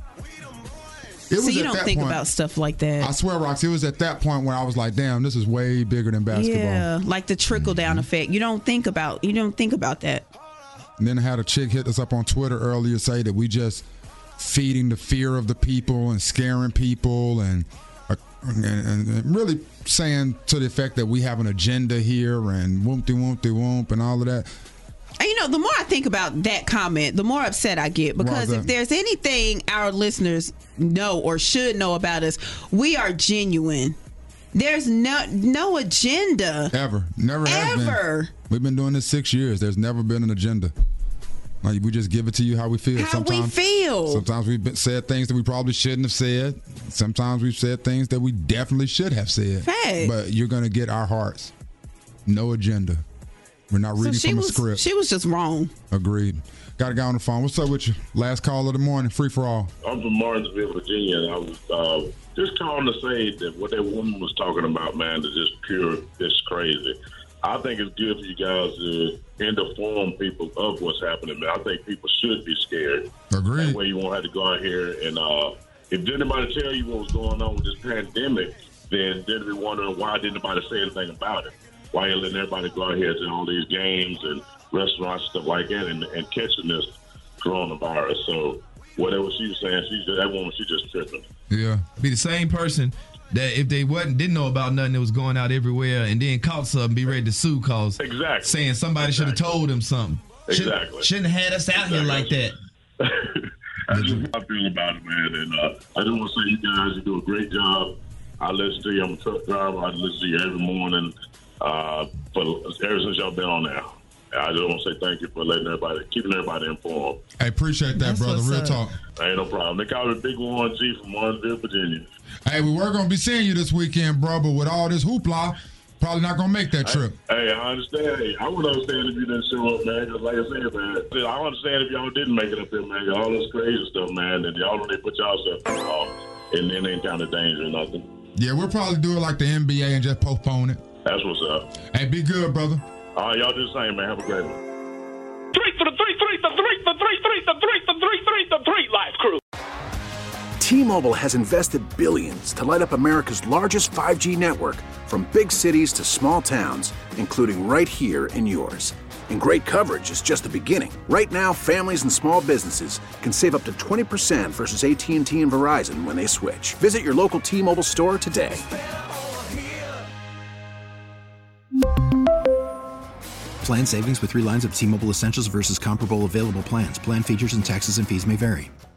J: It was
D: So you
J: at
D: don't
J: that
D: think
J: point-
D: about stuff like that.
J: I swear, Roxy, it was at that point when I was like, damn, this is way bigger than basketball.
D: Yeah, like the trickle down effect. You don't think about you don't think about that.
J: And then I had a chick hit us up on Twitter earlier say that we just feeding the fear of the people and scaring people and, uh, and, and, and really saying to the effect that we have an agenda here and whoop-de whoop-de whoop and all of that.
D: And you know, the more I think about that comment, the more upset I get
J: Why
D: because
J: is
D: if
J: that?
D: there's anything our listeners know or should know about us, we are genuine. There's no no agenda.
J: Ever. Never has
D: Ever.
J: been. We've been doing this six years. There's never been an agenda. Like, we just give it to you how we feel.
D: How we feel.
J: Sometimes we've been, said things that we probably shouldn't have said. Sometimes we've said things that we definitely should have said.
D: Fact.
J: But you're going to get our hearts. No agenda. We're not
D: So
J: reading
D: she
J: from
D: was
J: a script.
D: she was just wrong.
J: Agreed. Got a guy on the phone. What's up with you? Last call of the morning. Free for all.
R: I'm from Martinsville, Virginia, and I was uh, just calling to say that what that woman was talking about, man, is just pure, it's crazy. I think it's good for you guys to inform people of what's happening, man. I think people should be scared.
J: Agreed.
R: That way you won't have to go out here and uh, if didn't anybody tell you what was going on with this pandemic, then they'd be wondering why didn't nobody say anything about it? Why you letting everybody go out here to all these games and restaurants, stuff like that, and, and catching this coronavirus. So whatever she was saying, she that woman, she just tripping.
U: Yeah. Be the same person that if they wasn't didn't know about nothing that was going out everywhere and then caught something, be ready to sue cause
R: exactly
U: saying somebody
R: exactly.
U: should have told them something.
R: Exactly.
U: Shouldn't, shouldn't have had us out
R: exactly.
U: here like that.
R: That's just how I feel about it, man. And uh, I just want to say you guys, you do a great job. I listen to you. I'm a truck driver. I listen to you every morning uh, for ever since y'all been on there. I just want to say thank you for letting everybody, keeping everybody informed.
J: Hey, appreciate that,
R: That's
J: brother.
R: what's
J: Real
R: up.
J: talk.
R: Ain't no problem. They call me Big Warren G from Warrensville, Virginia.
J: Hey, we were gonna be seeing you this weekend, bro, but with all this hoopla, probably not gonna make that trip.
R: Hey, I understand. Hey, I would understand if you didn't show up, man. Because like I said, man, I understand if y'all didn't make it up there, man. All this crazy stuff, man, and y'all don't put y'all stuff off, and then ain't kind of danger or nothing.
J: Yeah, we'll probably do it like the N B A and just postpone it.
R: That's what's up.
J: Hey, be good, brother.
R: All right, y'all do the same, man. Have a great one.
S: Three for the three, three, the three, the three, three, the three, the three, three, the three live crew.
T: T-Mobile has invested billions to light up America's largest five G network, from big cities to small towns, including right here in yours. And great coverage is just the beginning. Right now, families and small businesses can save up to twenty percent versus A T and T and Verizon when they switch. Visit your local T-Mobile store today.
W: Plan savings with three lines of T-Mobile Essentials versus comparable available plans. Plan features and taxes and fees may vary.